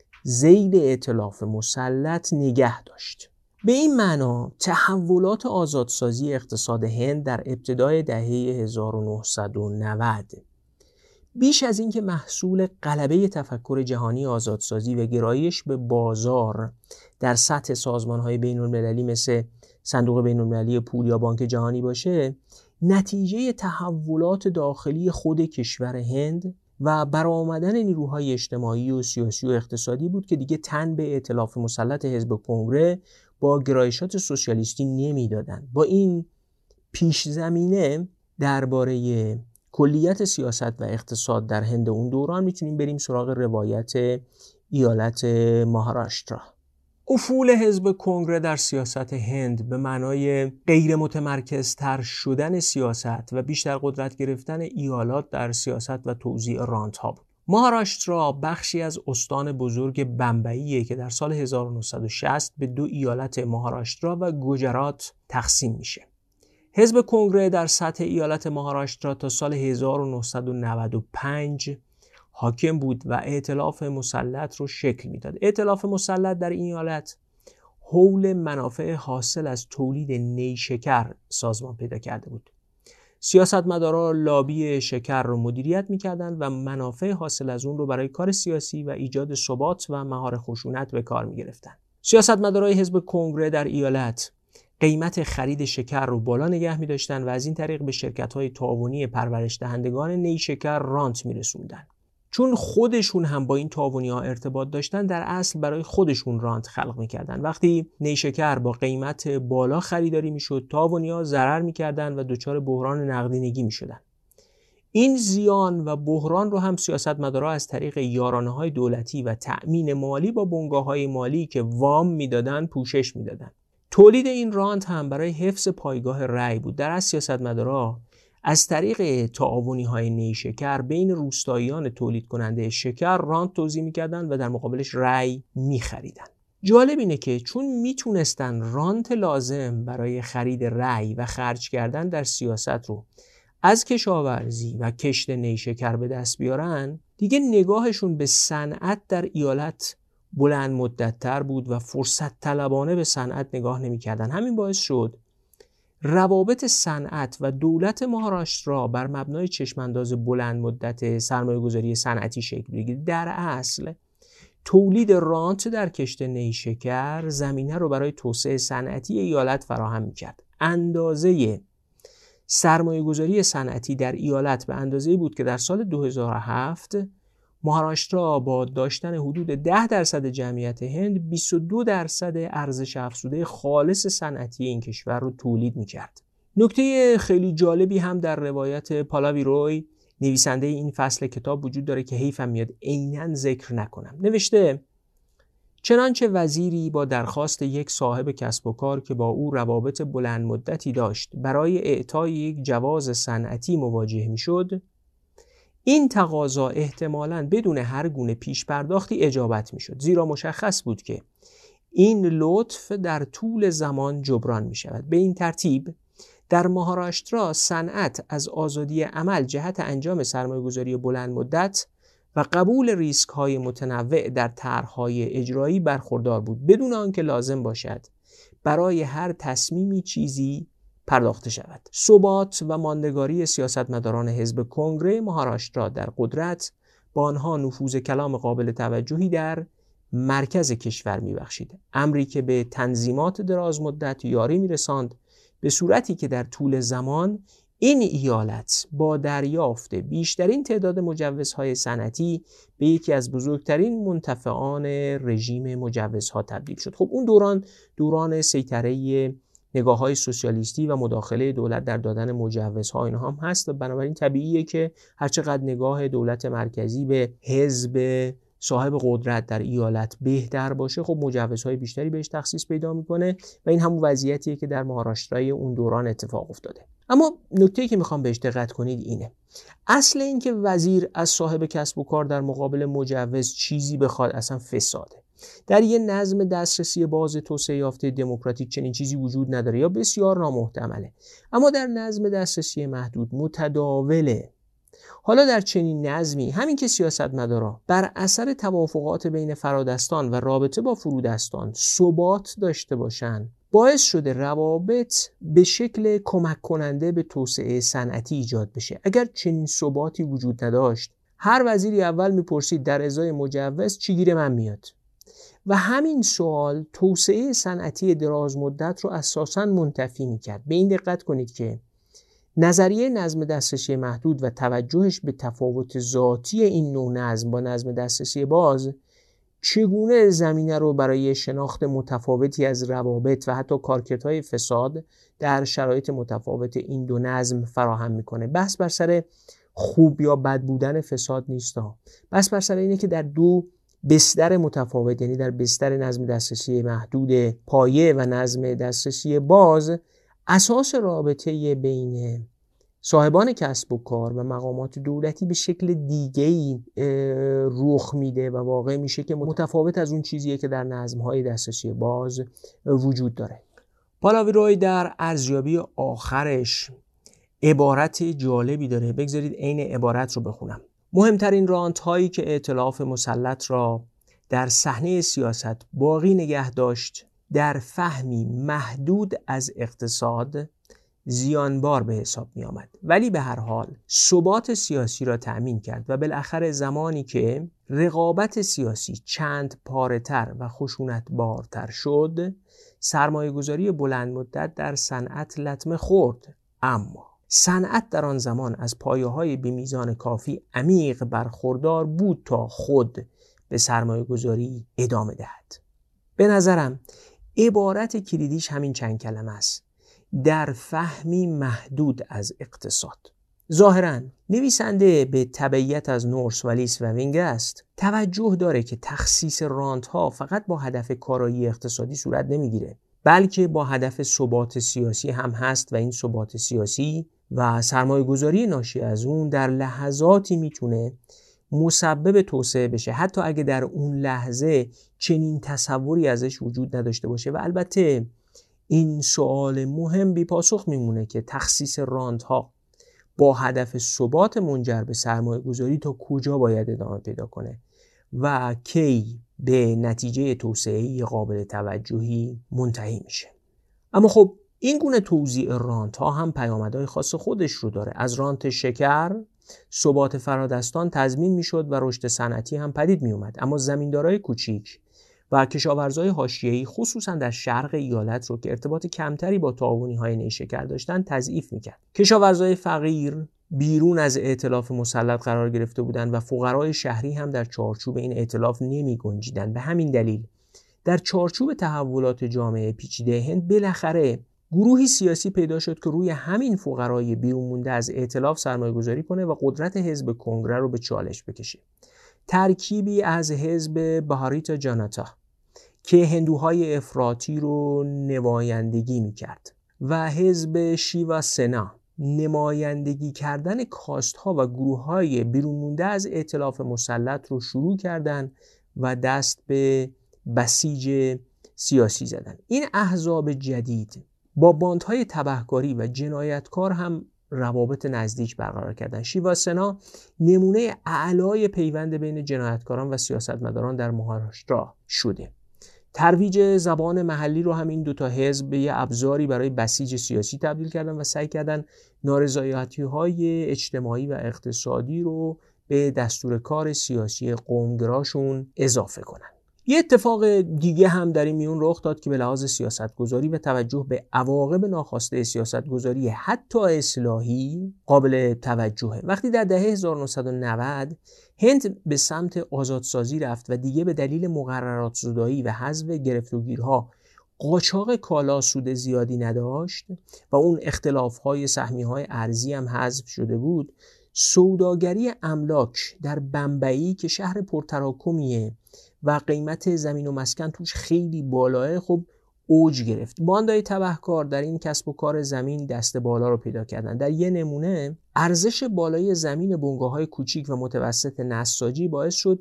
ذیل ائتلاف مسلط نگه داشت. به این معنا تحولات آزادسازی اقتصاد هند در ابتدای دهه هزار و نهصد و نود بیش از این که محصول غلبه تفکر جهانی آزادسازی و گرایش به بازار در سطح سازمان‌های بین‌المللی مثل صندوق بین‌المللی پول یا بانک جهانی باشه، نتیجه تحولات داخلی خود کشور هند و برآمدن نیروهای اجتماعی و سیاسی و اقتصادی بود که دیگه تن به ائتلاف مسلط حزب کنگره با گرایشات سوسیالیستی نمیدادن. با این پیش زمینه درباره کلیت سیاست و اقتصاد در هند اون دوران میتونیم بریم سراغ روایت ایالت ماهاراشترا. افول حزب کنگره در سیاست هند به معنای غیر متمرکزتر شدن سیاست و بیشتر قدرت گرفتن ایالات در سیاست و توزیع رانت‌ها بود. ماهاراشترا بخشی از استان بزرگ بمبئیه که در سال هزار و نهصد و شصت به دو ایالت ماهاراشترا و گوجرات تقسیم میشه. حزب کنگره در سطح ایالت ماهاراشترا تا سال هزار و نهصد و نود و پنج حاکم بود و ائتلاف مسلط رو شکل میداد. ائتلاف مسلط در این ایالت حول منافع حاصل از تولید نیشکر سازمان پیدا کرده بود. سیاستمدارا لابی شکر رو مدیریت میکردند و منافع حاصل از اون رو برای کار سیاسی و ایجاد ثبات و مهار خشونت به کار میگرفتند. سیاستمدارای حزب کنگره در ایالت قیمت خرید شکر رو بالا نگه می‌داشتن و از این طریق به شرکت‌های تعاونی پرورش دهندگان نیشکر رانت می‌رسوندن. چون خودشون هم با این تعاونی‌ها ارتباط داشتن، در اصل برای خودشون رانت خلق می‌کردن. وقتی نیشکر با قیمت بالا خریداری می‌شد، تعاونی‌ها ضرر می‌کردن و دچار بحران نقدینگی می‌شدن. این زیان و بحران رو هم سیاستمدارا از طریق یارانه‌های دولتی و تأمین مالی با بنگاه‌های مالی که وام می‌دادن پوشش می‌دادن. تولید این رانت هم برای حفظ پایگاه رأی بود. در از سیاستمدارا از طریق تعاونی‌های نیشکر بین روستاییان تولید کننده شکر رانت توزیع می‌کردند و در مقابلش رأی می‌خریدن. جالب اینه که چون میتونستن رانت لازم برای خرید رأی و خرج کردن در سیاست رو از کشاورزی و کشت نیشکر به دست بیارن، دیگه نگاهشون به صنعت در ایالت بلند مدت‌تر بود و فرصت طلبانه به صنعت نگاه نمی‌کردن. همین باعث شد روابط صنعت و دولت مهاراشترا بر مبنای چشمانداز بلند مدت سرمایه‌گذاری صنعتی شکل بگیره. در اصل تولید رانت در کشت نیشکر زمینه رو برای توسعه صنعتی ایالت فراهم می‌کرد. اندازه سرمایه‌گذاری صنعتی در ایالت به اندازه‌ای بود که در سال دو هزار و هفت مهاراشترا با داشتن حدود ده درصد جمعیت هند بیست و دو درصد ارزش افزوده خالص صنعتی این کشور رو تولید می‌کرد. نکته خیلی جالبی هم در روایت پالاوی روی نویسنده این فصل کتاب وجود داره که حیفم میاد عیناً ذکر نکنم. نوشته: چنانچه وزیری با درخواست یک صاحب کسب و کار که با او روابط بلند مدتی داشت برای اعطای یک جواز صنعتی مواجه می‌شد، این تقاضا احتمالاً بدون هر گونه پیش پرداختی اجابت می‌شد، زیرا مشخص بود که این لطف در طول زمان جبران می‌شود. به این ترتیب در مهاراشترا صنعت از آزادی عمل جهت انجام سرمایه‌گذاری بلند مدت و قبول ریسک‌های متنوع در طرح‌های اجرایی برخوردار بود، بدون آنکه لازم باشد برای هر تصمیمی چیزی پرداخته شود. ثبات و ماندگاری سیاستمداران حزب کنگره مهاراشترا در قدرت با آنها نفوذ کلام قابل توجهی در مرکز کشور می‌بخشید، امری که به تنظیمات دراز مدت یاری می‌رساند، به صورتی که در طول زمان این ایالت با دریافت بیشترین تعداد مجوزهای صنعتی به یکی از بزرگترین منتفعان رژیم مجوزها تبدیل شد. خب اون دوران دوران سیطره نگاه‌های سوسیالیستی و مداخله دولت در دادن مجوزها اینها هم هست و بنابراین طبیعیه که هرچقدر نگاه دولت مرکزی به حزب صاحب قدرت در ایالت بهتر باشه، خب مجوزهای بیشتری بهش تخصیص پیدا میکنه و این همون وضعیتیه که در مهاراشترای اون دوران اتفاق افتاده. اما نکته‌ای که میخوام بهش دقت کنید اینه: اصل این که وزیر از صاحب کسب و کار در مقابل مجوز چیزی بخواد اصلا فساده. در یه نظم دسترسی باز توسعه یافته دموکراتیک چنین چیزی وجود نداره یا بسیار نامحتمله، اما در نظم دسترسی محدود متداوله. حالا در چنین نظمی همین که سیاستمدارا بر اثر توافقات بین فرادستان و رابطه با فرودستان ثبات داشته باشن، باعث شده روابط به شکل کمک کننده به توسعه صنعتی ایجاد بشه. اگر چنین ثباتی وجود نداشت، هر وزیری اول میپرسید در ازای مجوز چی گیر من میاد و همین سوال توسعه صنعتی دراز مدت رو اساساً منتفی میکرد. به این دقت کنید که نظریه نظم دسترسی محدود و توجهش به تفاوت ذاتی این نوع نظم با نظم دسترسی باز چگونه زمینه رو برای شناخت متفاوتی از روابط و حتی کارکردهای فساد در شرایط متفاوت این دو نظم فراهم میکنه. بحث بر سر خوب یا بد بودن فساد نیست ها. بحث بر سر اینه که در دو بستر متفاوت، یعنی در بستر نظم دسترسی محدود پایه و نظم دسترسی باز، اساس رابطه بین صاحبان کسب و کار و مقامات دولتی به شکل دیگه‌ای رخ میده و واقع میشه که متفاوت از اون چیزیه که در نظم‌های دسترسی باز وجود داره. پالاوی روی در ارزیابی آخرش عبارت جالبی داره، بگذارید عین عبارت رو بخونم. مهمترین رانت‌هایی که ائتلاف مسلط را در صحنه سیاست باقی نگه داشت، در فهمی محدود از اقتصاد زیانبار به حساب می آمد، ولی به هر حال ثبات سیاسی را تأمین کرد و بالاخره زمانی که رقابت سیاسی چند پاره‌تر و خشونت‌بارتر شد، سرمایه‌گذاری بلند مدت در صنعت لطمه خورد. اما صنعت در آن زمان از پایه‌های به میزان کافی عمیق برخوردار بود تا خود به سرمایه‌گذاری ادامه دهد. به نظرم عبارت کلیدیش همین چند کلمه است: در فهمی محدود از اقتصاد. ظاهراً نویسنده به تبعیت از نورس و لیس و وینگ است توجه داره که تخصیص رانت‌ها فقط با هدف کارایی اقتصادی صورت نمیگیره، بلکه با هدف ثبات سیاسی هم هست و این ثبات سیاسی و سرمایه‌گذاری ناشی از اون در لحظاتی میتونه مسبب توسعه بشه، حتی اگه در اون لحظه چنین تصوری ازش وجود نداشته باشه. و البته این سوال مهم بی پاسخ میمونه که تخصیص رانت‌ها با هدف ثبات منجر به سرمایه گذاری تا کجا باید ادامه پیدا کنه و کی به نتیجه توسعه قابل توجهی منتهی میشه. اما خب این گونه توزیع رانت‌ها هم پیامدهای خاص خودش رو داره. از رانت شکر ثبات فرادستان تضمین میشد و رشد صنعتی هم پدید می اومد، اما زمیندارای کوچیک و کشاورزای حاشیه‌ای خصوصا در شرق ایالت رو که ارتباط کمتری با تعاونی‌های نیشکر داشتن تضعیف می‌کرد. کشاورزای فقیر بیرون از ائتلاف مسلط قرار گرفته بودند و فقرای شهری هم در چارچوب این ائتلاف نمی‌گنجیدند. به همین دلیل در چارچوب تحولات جامعه پیچیده هند بالاخره گروهی سیاسی پیدا شد که روی همین فقرای بیرون مونده از ائتلاف سرمایه‌گذاری کنه و قدرت حزب کنگره رو به چالش بکشه. ترکیبی از حزب بهاریتا جاناتا که هندوهای افراطی رو نمایندگی می‌کرد و حزب شیوا سنا نمایندگی کردن کاست‌ها و گروه‌های بیرون مونده از ائتلاف مسلط رو شروع کردن و دست به بسیج سیاسی زدن. این احزاب جدید با باندهای تبهکاری و جنایتکار هم روابط نزدیک برقرار کردن. شیوا سنا نمونه اعلای پیوند بین جنایتکاران و سیاستمداران در مهاراشترا شده. ترویج زبان محلی رو هم این دوتا حزب به یه ابزاری برای بسیج سیاسی تبدیل کردن و سعی کردن نارضایتی‌های اجتماعی و اقتصادی رو به دستور کار سیاسی قومگراشون اضافه کنن. یه اتفاق دیگه هم در این میون رخ داد که به لحاظ سیاستگذاری و توجه به عواقب ناخواسته سیاستگذاری حتی اصلاحی قابل توجهه. وقتی در دهه هزار و نهصد و نود هند به سمت آزادسازی رفت و دیگه به دلیل مقررات زدایی و حذف گرفتوگیرها قاچاق کالا سود زیادی نداشت و اون اختلاف‌های سهمیه‌های ارزی هم حذف شده بود، سوداگری املاک در بمبئی که شهر پرتراکمیه و قیمت زمین و مسکن توش خیلی بالاه، خب اوج گرفت. باندهای تبهکار در این کسب و کار زمین دست بالا رو پیدا کردن. در یه نمونه ارزش بالای زمین بنگاه‌های کوچیک و متوسط نساجی باعث شد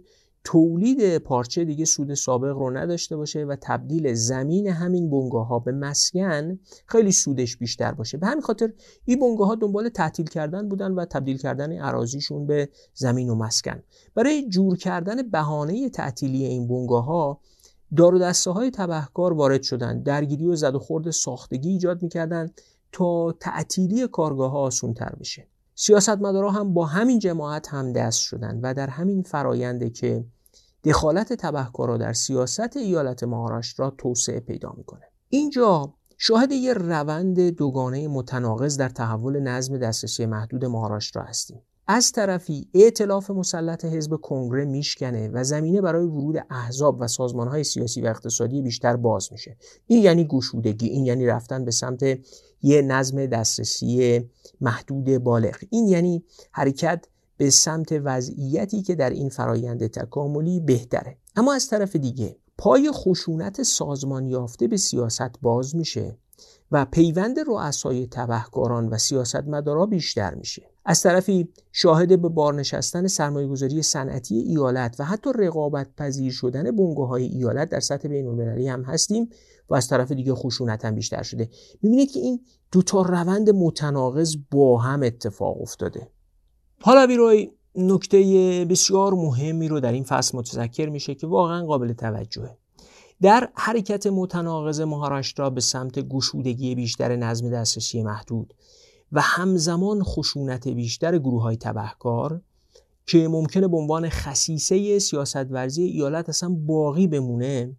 تولید پارچه دیگه سود سابق رو نداشته باشه و تبدیل زمین همین بنگاه‌ها به مسکن خیلی سودش بیشتر باشه. به همین خاطر این بنگاه‌ها دنبال تعطیل کردن بودن و تبدیل کردن اراضیشون به زمین و مسکن. برای جور کردن بهانه تعطیلی این بنگاه‌ها دار و دسته‌های تبهکار وارد شدن، درگیری و زد و خورد ساختگی ایجاد می‌کردن تا تعطیلی کارگاه‌ها آسان‌تر بشه. سیاستمدارا هم با همین جماعت هم دست شدن و در همین فراینده که دخالت تبهکارا در سیاست ایالت مهاراشترا توسعه پیدا میکنه. اینجا شاهد یه روند دوگانه متناقض در تحول نظم دسترسی محدود مهاراشترا هستیم. از طرفی ائتلاف مسلط حزب کنگره میشکنه و زمینه برای ورود احزاب و سازمانهای سیاسی و اقتصادی بیشتر باز میشه. این یعنی گشودگی، این یعنی رفتن به سمت یه نظم دسترسی محدود بالغ، این یعنی حرکت به سمت وضعیتی که در این فرایند تکاملی بهتره. اما از طرف دیگه پای خشونت سازمان یافته به سیاست باز میشه و پیوند رؤسای تبهکاران و سیاستمدارا بیشتر میشه. از طرفی شاهد به بار نشستن سرمایه‌گذاری صنعتی ایالت و حتی رقابت پذیر شدن بنگاه‌های ایالت در سطح بین‌المللی هم هستیم و از طرف دیگه خشونت هم بیشتر شده. می‌بینید که این دو تا روند متناقض با هم اتفاق افتاده. حالا بیروی نکته بسیار مهمی رو در این فصل متذکر میشه که واقعا قابل توجهه. در حرکت متناقض مهاراشترا به سمت گشودگی بیشتر نظم دسترسی محدود و همزمان خشونت بیشتر گروه‌های تبهکار که ممکنه به عنوان خصیصه سیاست‌ورزی ایالت اصلا باقی بمونه،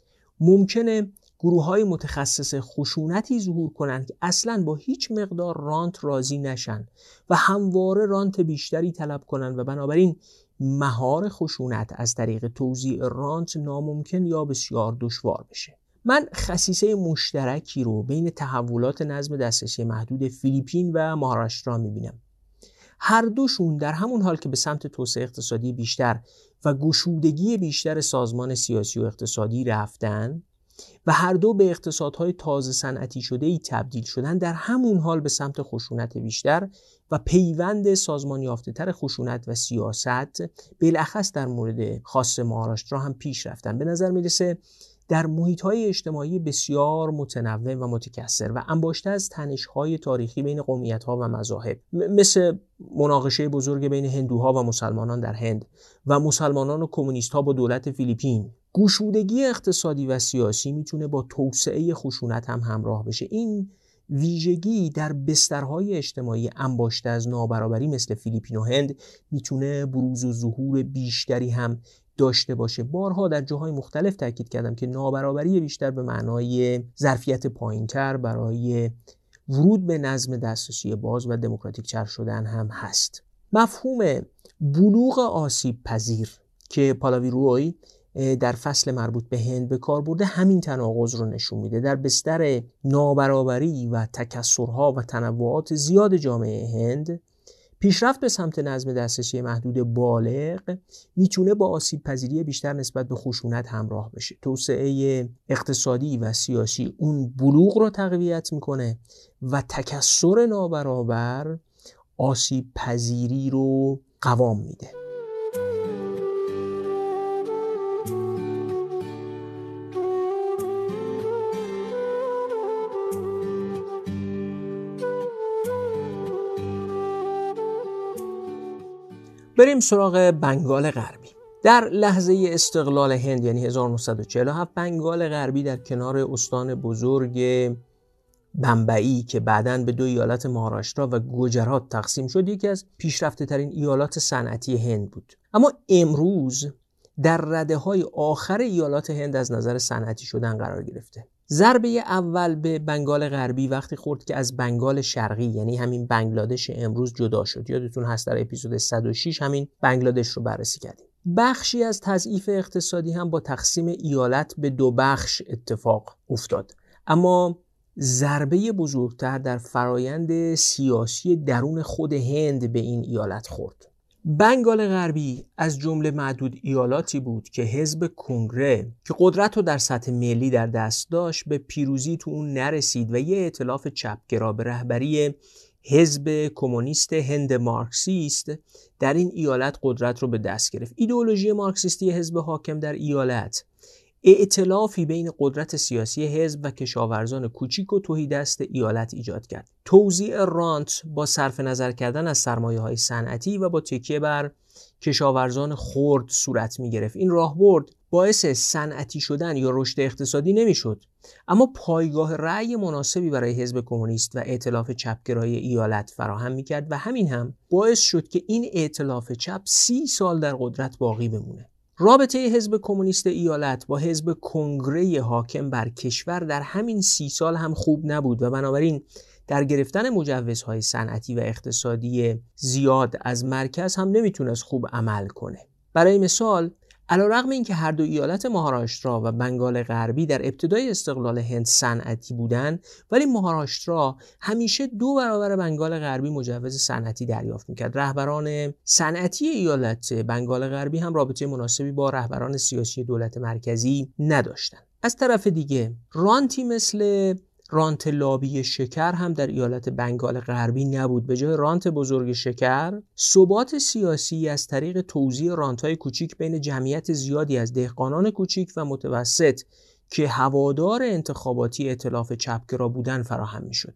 ممکنه گروه‌های متخصص خشونتی ظهور کنند که اصلاً با هیچ مقدار رانت راضی نشن و همواره رانت بیشتری طلب کنند و بنابراین مهار خشونت از طریق توزیع رانت ناممکن یا بسیار دشوار بشه. من خصیصه مشترکی رو بین تحولات نظم دسترسی محدود فیلیپین و مهاراشترا می‌بینم. هر دوشون در همون حال که به سمت توسعه اقتصادی بیشتر و گشودگی بیشتر سازمان سیاسی و اقتصادی رفتن و هر دو به اقتصادهای تازه صنعتی شده ای تبدیل شدن، در همون حال به سمت خشونت بیشتر و پیوند سازمان یافته تر خشونت و سیاست بالاخص در مورد خاص مهاراشترا هم پیش رفتن. به نظر میرسه در محیط‌های اجتماعی بسیار متنوع و متکثر و انباشته از تنش‌های تاریخی بین قومیت‌ها و مذاهب، مثل مناقشه بزرگ بین هندوها و مسلمانان در هند و مسلمانان و کمونیست‌ها با دولت فیلیپین، گشودگی اقتصادی و سیاسی میتونه با توسعه خشونت هم همراه بشه. این ویژگی در بسترهای اجتماعی انباشته از نابرابری مثل فیلیپین و هند میتونه بروز و ظهور بیشتری هم داشته باشه. بارها در جاهای مختلف تاکید کردم که نابرابری بیشتر به معنای ظرفیت پایینتر برای ورود به نظم دسترسی باز و دموکراتیک تر شدن هم هست. مفهوم بلوغ آسیب پذیر که پالاوی روی در فصل مربوط به هند به کار برده همین تناقض رو نشون میده. در بستر نابرابری و تکثرها و تنوعات زیاد جامعه هند، پیشرفت به سمت نظم دسترسی محدود بالغ میتونه با آسیب پذیری بیشتر نسبت به خشونت همراه بشه. توسعه اقتصادی و سیاسی اون بلوغ رو تقویت میکنه و تکثر نابرابر آسیب پذیری رو قوام میده. بریم سراغ بنگال غربی. در لحظه استقلال هند یعنی هزار و نهصد و چهل و هفت، بنگال غربی در کنار استان بزرگ بمبئی که بعداً به دو ایالت مهاراشترا و گوجرات تقسیم شد، یکی از پیشرفته ترین ایالات صنعتی هند بود. اما امروز در رده‌های آخر ایالات هند از نظر صنعتی شدن قرار گرفته. ضربه اول به بنگال غربی وقتی خورد که از بنگال شرقی یعنی همین بنگلادش امروز جدا شد. یادتون هست در اپیزود صد و شش همین بنگلادش رو بررسی کردیم. بخشی از تضعیف اقتصادی هم با تقسیم ایالت به دو بخش اتفاق افتاد. اما ضربه بزرگتر در فرایند سیاسی درون خود هند به این ایالت خورد. بنگال غربی از جمله معدود ایالاتی بود که حزب کنگره که قدرت رو در سطح ملی در دست داشت به پیروزی تو اون نرسید و یه ائتلاف چپگرا به رهبری حزب کمونیست هند مارکسیست در این ایالت قدرت رو به دست گرفت. ایدئولوژی مارکسیستی حزب حاکم در ایالت ائتلافی بین قدرت سیاسی حزب و کشاورزان کوچیک و تهیدست ایالت ایجاد کرد. توزیع رانت با صرف نظر کردن از سرمایه‌های صنعتی و با تکیه بر کشاورزان خرد صورت می‌گرفت. این راهبرد باعث صنعتی شدن یا رشد اقتصادی نمی‌شد، اما پایگاه رأی مناسبی برای حزب کمونیست و ائتلاف چپگرای ایالت فراهم می‌کرد و همین هم باعث شد که این ائتلاف چپ سی سال در قدرت باقی بمونه. رابطه حزب کمونیست ایالت با حزب کنگره حاکم بر کشور در همین سی سال هم خوب نبود و بنابراین در گرفتن مجوزهای صنعتی و اقتصادی زیاد از مرکز هم نمیتونست خوب عمل کنه. برای مثال، علیرغم اینکه هر دو ایالت مهاراشترا و بنگال غربی در ابتدای استقلال هند صنعتی بودند، ولی مهاراشترا همیشه دو برابر بنگال غربی مجوز صنعتی دریافت میکرد. رهبران صنعتی ایالت بنگال غربی هم رابطه مناسبی با رهبران سیاسی دولت مرکزی نداشتند. از طرف دیگه رانتی مثل رانت لابی شکر هم در ایالت بنگال غربی نبود. به جای رانت بزرگ شکر، ثبات سیاسی از طریق توزیع رانت‌های کوچیک بین جمعیت زیادی از دهقانان کوچیک و متوسط که هوادار انتخاباتی ائتلاف چپگرا بودن فراهم میشد.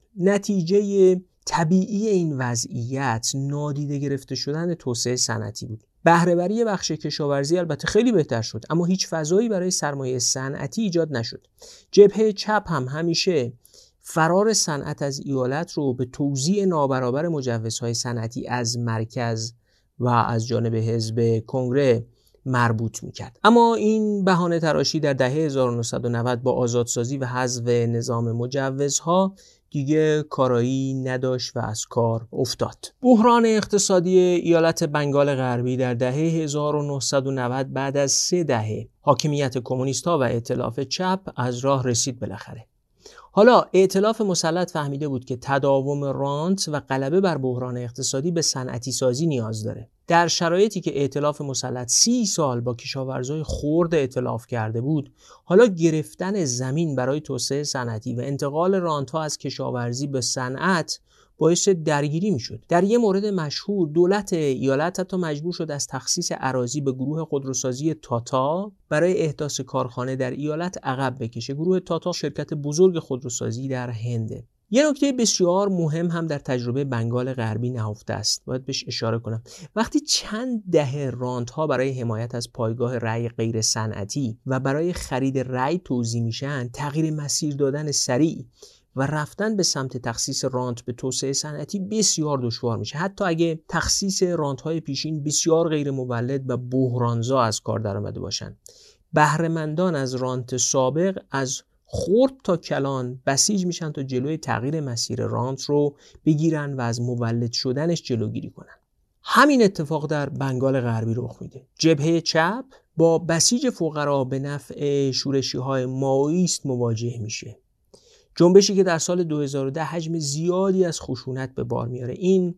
نتیجه طبیعی این وضعیت نادیده گرفته شدن توسعه صنعتی بود. بهره‌وری بخش کشاورزی البته خیلی بهتر شد، اما هیچ فضایی برای سرمایه صنعتی ایجاد نشد. جبهه چپ هم همیشه فرار صنعت از ایالت رو به توزیع نابرابر مجوزهای صنعتی از مرکز و از جانب حزب کنگره مربوط میکرد. اما این بهانه تراشی در دهه هزار و نهصد و نود با آزادسازی و حذف نظام مجوزها دیگه کارایی نداشت و از کار افتاد. بحران اقتصادی ایالت بنگال غربی در دهه هزار و نهصد و نود بعد از سه دهه حاکمیت کمونیست‌ها و ائتلاف چپ از راه رسید بالاخره. حالا ائتلاف مسلط فهمیده بود که تداوم رانت و غلبه بر بحران اقتصادی به صنعتی سازی نیاز داره. در شرایطی که ائتلاف مسلط سی سال با کشاورزای خرد ائتلاف کرده بود، حالا گرفتن زمین برای توسعه صنعتی و انتقال رانت‌ها از کشاورزی به صنعت باعث درگیری میشد. در یک مورد مشهور دولت ایالت حتی مجبور شد از تخصیص اراضی به گروه خودروسازی تاتا برای احداث کارخانه در ایالت عقب بکشه. گروه تاتا شرکت بزرگ خودروسازی در هنده. یه نکته بسیار مهم هم در تجربه بنگال غربی نهفته است، باید بهش اشاره کنم. وقتی چند دهه رانت‌ها برای حمایت از پایگاه رأی غیر صنعتی و برای خرید رأی توزیع میشن، تغییر مسیر دادن سریع و رفتن به سمت تخصیص رانت به توسعه صنعتی بسیار دشوار میشه. حتی اگه تخصیص رانت‌های پیشین بسیار غیر مولد و بحرانزا از کار درآمده باشن، بهره‌مندان از رانت سابق از خرد تا کلان بسیج میشن تا جلوی تغییر مسیر رانت رو بگیرن و از مولد شدنش جلوگیری کنن. همین اتفاق در بنگال غربی رخ میده. جبهه چپ با بسیج فقرا به نفع شورشی‌های مائویست مواجه میشه. جنبشی که در سال دو هزار و ده حجم زیادی از خشونت به بار میاره. این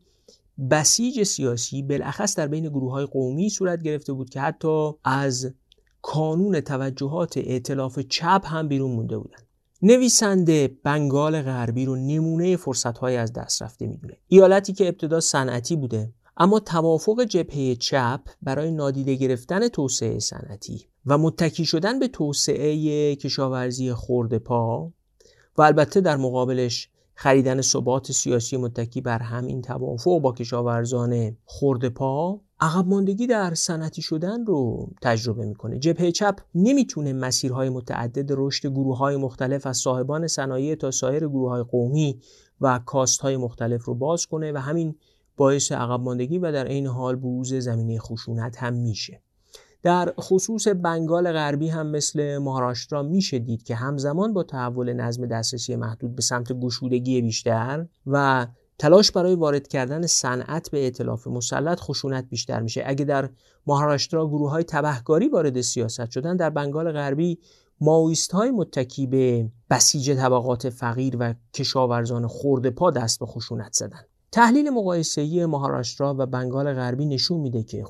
بسیج سیاسی بالاخص در بین گروه‌های قومی صورت گرفته بود که حتی از کانون توجهات ائتلاف چپ هم بیرون مونده بودند. نویسنده بنگال غربی رو نمونه فرصت‌های از دست رفته میدونه. ایالتی که ابتدا صنعتی بوده، اما توافق جبهه چپ برای نادیده گرفتن توسعه صنعتی و متکی شدن به توسعه کشاورزی خردپا و البته در مقابلش خریدن ثبات سیاسی متکی بر همین توافق با کشاورزان خردپا، عقب ماندگی در صنعتی شدن رو تجربه میکنه. جبهه چپ نمیتونه مسیرهای متعدد رشد گروه‌های مختلف از صاحبان صنایع تا سایر گروه‌های قومی و کاست‌های مختلف رو باز کنه و همین باعث عقب ماندگی و در عین حال بروز زمینه خشونت هم میشه. در خصوص بنگال غربی هم مثل مهاراشترا میشه دید که همزمان با تحول نظم دسترسی محدود به سمت گشودگی بیشتر و تلاش برای وارد کردن صنعت به ائتلاف مسلط، خشونت بیشتر میشه. اگه در مهاراشترا گروه‌های تبهکاری وارد سیاست شدن، در بنگال غربی مائویست‌های متکی به بسیج طبقات فقیر و کشاورزان خردپا دست به خشونت زدن. تحلیل مقایسه‌ای مهاراشترا و بنگال غربی نشون میده که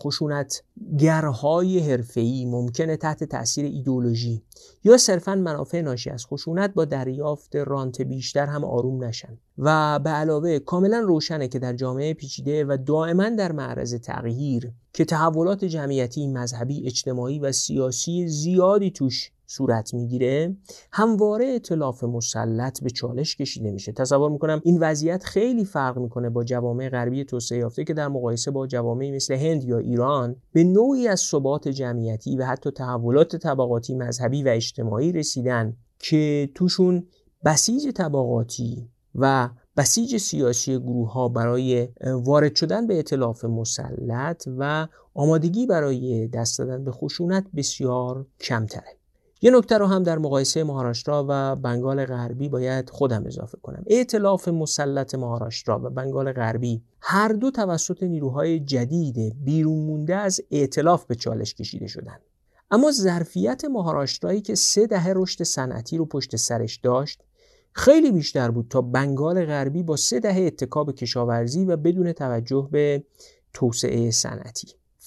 خشونتگرهای حرفه‌ای ممکنه تحت تأثیر ایدئولوژی یا صرفاً منافع ناشی از خشونت با دریافت رانت بیشتر هم آروم نشن و به علاوه کاملا روشنه که در جامعه پیچیده و دائما در معرض تغییر که تحولات جمعیتی، مذهبی، اجتماعی و سیاسی زیادی توش صورت میگیره، همواره ائتلاف مسلط به چالش کشیده میشه. تصور میکنم این وضعیت خیلی فرق میکنه با جوامع غربی توسعه یافته که در مقایسه با جوامعی مثل هند یا ایران به نوعی از ثبات جمعیتی و حتی تحولات طبقاتی، مذهبی و اجتماعی رسیدن که توشون بسیج طبقاتی و بسیج سیاسی گروه‌ها برای وارد شدن به ائتلاف مسلط و آمادگی برای دست دادن به خشونت بسیار کمتره. یه نکته رو هم در مقایسه مهاراشترا و بنگال غربی باید خودم اضافه کنم. ائتلاف مسلط مهاراشترا و بنگال غربی هر دو توسط نیروهای جدید بیرون مونده از ائتلاف به چالش کشیده شدند. اما ظرفیت مهاراشترایی که سه دهه رشد صنعتی رو پشت سرش داشت خیلی بیشتر بود تا بنگال غربی با سه دهه اتکا به کشاورزی و بدون توجه به توسعه صنعتی.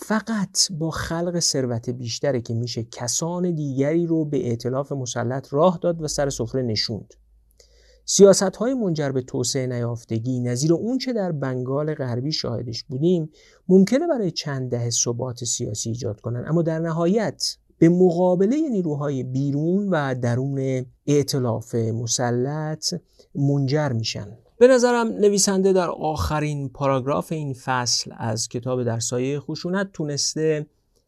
فقط با خلق ثروت بیشتره که میشه کسان دیگری رو به ائتلاف مسلط راه داد و سر سفره نشوند. سیاست‌های منجر به توسعه نیافتگی نظیر اون چه در بنگال غربی شاهدش بودیم ممکنه برای چند دهه ثبات سیاسی ایجاد کنن، اما در نهایت به مقابله نیروهای بیرون و درون ائتلاف مسلط منجر میشن. به نظرم نویسنده در آخرین پاراگراف این فصل از کتاب در سایه خشونت تونسته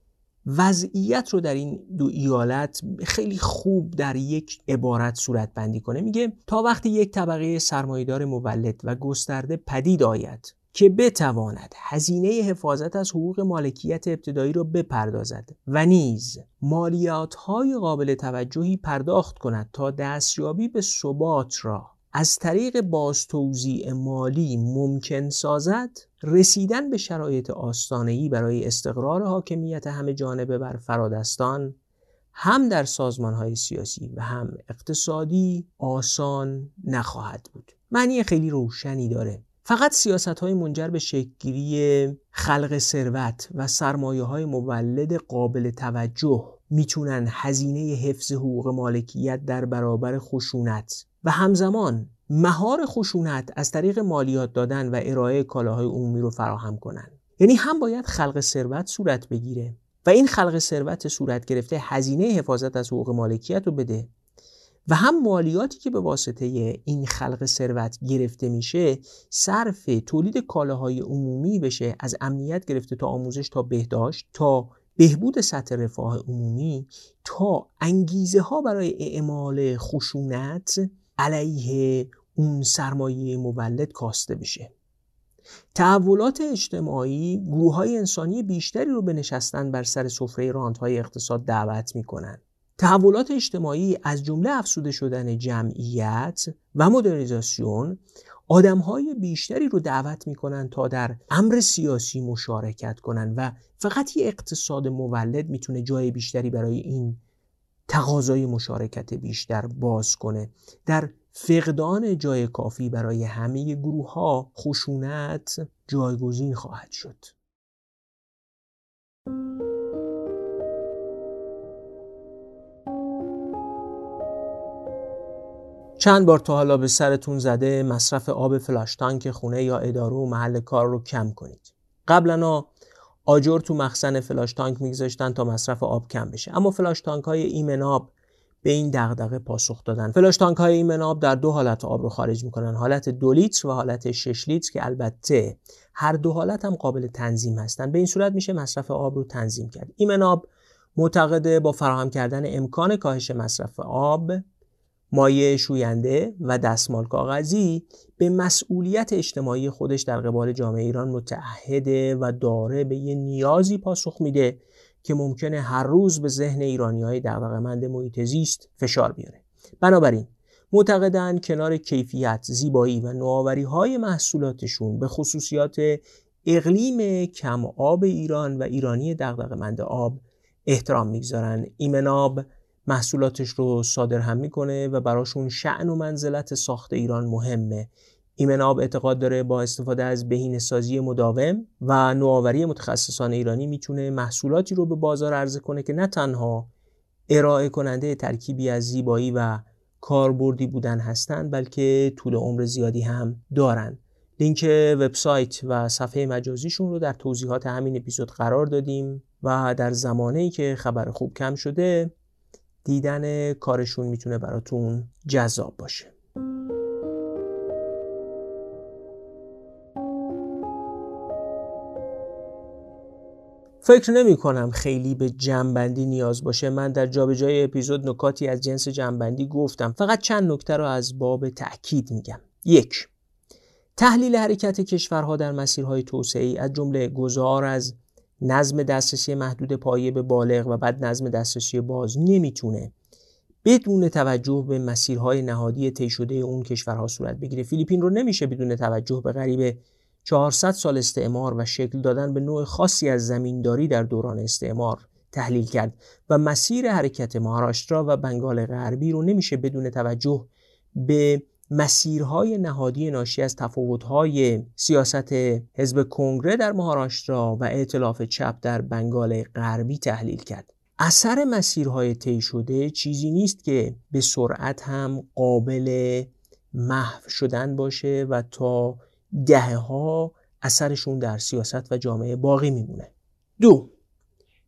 وضعیت رو در این دو ایالت خیلی خوب در یک عبارت صورت بندی کنه. میگه تا وقتی یک طبقه سرمایه‌دار مولد و گسترده پدید آید که بتواند هزینه حفاظت از حقوق مالکیت ابتدایی را بپردازد و نیز مالیات‌های قابل توجهی پرداخت کند تا دستیابی به ثبات را از طریق بازتوزیع مالی ممکن سازد، رسیدن به شرایط آستانه‌ای برای استقرار حاکمیت همه جانبه بر فرادستان هم در سازمان‌های سیاسی و هم اقتصادی آسان نخواهد بود. معنی خیلی روشنی داره. فقط سیاست‌های منجر به شکل‌گیری خلق ثروت و سرمایه‌های مولد قابل توجه میتونن هزینه حفظ حقوق مالکیت در برابر خشونت و همزمان مهار خشونت از طریق مالیات دادن و ارائه کالاهای عمومی رو فراهم کنن. یعنی هم باید خلق ثروت صورت بگیره و این خلق ثروت صورت گرفته هزینه حفاظت از حقوق مالکیت رو بده و هم مالیاتی که به واسطه این خلق ثروت گرفته میشه صرف تولید کالاهای عمومی بشه، از امنیت گرفته تا آموزش تا بهداشت تا بهبود سطح رفاه عمومی تا انگیزه ها برای اعمال خشونت علیه اون سرمایه مولد کاسته بشه. تحولات اجتماعی گروه‌های انسانی بیشتری رو به نشستن بر سر سفره راندهای اقتصاد دعوت می‌کنن. تحولات اجتماعی از جمله افزوده شدن جمعیت و مدرنیزاسیون آدم‌های بیشتری رو دعوت می‌کنن تا در امر سیاسی مشارکت کنن و فقط یه اقتصاد مولد میتونه جای بیشتری برای این تقاضای مشارکت بیشتر باز کنه. در فقدان جای کافی برای همه گروه‌ها خشونت جایگزین خواهد شد. چند بار تا حالا به سرتون زده مصرف آب فلاش تانک خونه یا اداره و محل کار رو کم کنید. قبلا آجر تو مخزن فلاش تانک میگذاشتن تا مصرف آب کم بشه، اما فلاش تانک های ایمن آب به این دغدغه پاسخ دادن. فلاش تانک های ایمن آب در دو حالت آب رو خارج میکنن، حالت دو لیتر و حالت شش لیتر که البته هر دو حالت هم قابل تنظیم هستن. به این صورت میشه مصرف آب رو تنظیم کرد. ایمن آب معتقده با فراهم کردن امکان کاهش مصرف آب، مایع شوینده و دستمال کاغذی به مسئولیت اجتماعی خودش در قبال جامعه ایران متعهده و داره به یه نیازی پاسخ میده که ممکنه هر روز به ذهن ایرانی‌های دغدغه‌مند محیط زیست فشار بیاره. بنابراین معتقدن کنار کیفیت، زیبایی و نوآوری‌های محصولاتشون به خصوصیات اقلیم کم آب ایران و ایرانی دغدغه‌مند آب احترام میگذارن. ایمن آب محصولاتش رو صادر هم میکنه و براشون شأن و منزلت ساخت ایران مهمه. ایمن آب اعتقاد داره با استفاده از بهینه‌سازی مداوم و نوآوری متخصصان ایرانی میتونه محصولاتی رو به بازار عرضه کنه که نه تنها ارائه کننده ترکیبی از زیبایی و کاربردی بودن هستن، بلکه طول عمر زیادی هم دارن. لینک وبسایت و صفحه مجازیشون رو در توضیحات همین اپیزود قرار دادیم و در زمانه‌ای که خبر خوب کم شده دیدن کارشون میتونه براتون جذاب باشه. فکر نمی کنم خیلی به جمع‌بندی نیاز باشه. من در جابجایی اپیزود نکاتی از جنس جمع‌بندی گفتم، فقط چند نکته رو از باب تأکید میگم. یک، تحلیل حرکت کشورها در مسیرهای توسعه‌ای از جمله گذار از نظم دسترسی محدود پایه به بالغ و بعد نظم دسترسی باز نمیتونه بدون توجه به مسیرهای نهادی طی شده اون کشورها صورت بگیره. فیلیپین رو نمیشه بدون توجه به قریب چهارصد سال استعمار و شکل دادن به نوع خاصی از زمینداری در دوران استعمار تحلیل کرد و مسیر حرکت مهاراشترا و بنگال غربی رو نمیشه بدون توجه به مسیرهای نهادی ناشی از تفاوت‌های سیاست حزب کنگره در مهاراشترا و ائتلاف چپ در بنگال غربی تحلیل کرد. اثر مسیرهای طی شده چیزی نیست که به سرعت هم قابل محو شدن باشه و تا دهه‌ها اثرشون در سیاست و جامعه باقی میمونه. دو،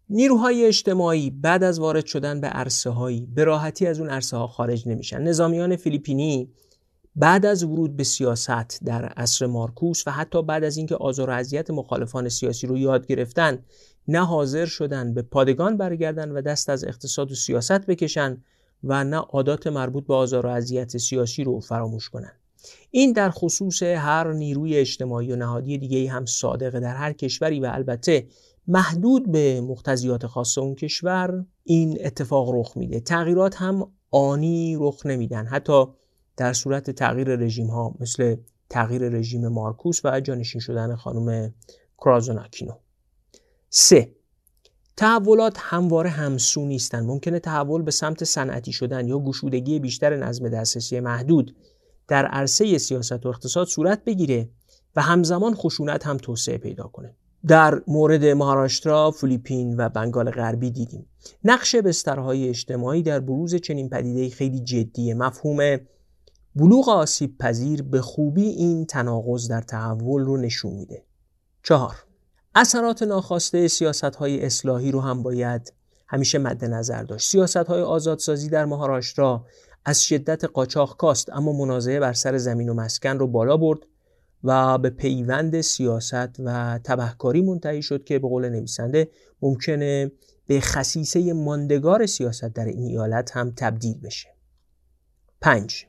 نیروهای اجتماعی بعد از وارد شدن به عرصه‌هایی به راحتی از اون عرصه‌ها خارج نمیشن. نظامیان فیلیپینی بعد از ورود به سیاست در عصر مارکوس و حتی بعد از اینکه آزار و اذیت مخالفان سیاسی رو یاد گرفتن، نه حاضر شدن به پادگان برگردن و دست از اقتصاد و سیاست بکشن و نه عادات مربوط به آزار و اذیت سیاسی رو فراموش کنن. این در خصوص هر نیروی اجتماعی و نهادی دیگه‌ای هم صادقه در هر کشوری و البته محدود به مقتضیات خاص اون کشور این اتفاق رخ میده. تغییرات هم آنی رخ نمیدن، حتی در صورت تغییر رژیم ها مثل تغییر رژیم مارکوس و جانشین شدن خانم کرازوناکینو. سه، تحولات همواره همسو نیستن. ممکنه تحول به سمت صنعتی شدن یا گشودگی بیشتر نظم دسترسی محدود در عرصه سیاست و اقتصاد صورت بگیره و همزمان خشونت هم توسعه پیدا کنه. در مورد مهاراشترا، فیلیپین و بنگال غربی دیدیم. نقش بسترهای اجتماعی در بروز چنین پدیده‌ای خیلی جدیه. مفهوم بلوغ آسیب پذیر به خوبی این تناقض در تحول رو نشون میده. چهار، اثرات ناخواسته سیاست‌های اصلاحی رو هم باید همیشه مد نظر داشت. سیاست‌های آزادسازی در مهاراشترا از شدت قاچاق کاست، اما منازعه بر سر زمین و مسکن رو بالا برد و به پیوند سیاست و تبهکاری منتهی شد که به قول نویسنده ممکنه به خصیصه ماندگار سیاست در این ایالت هم تبدیل بشه. پنج،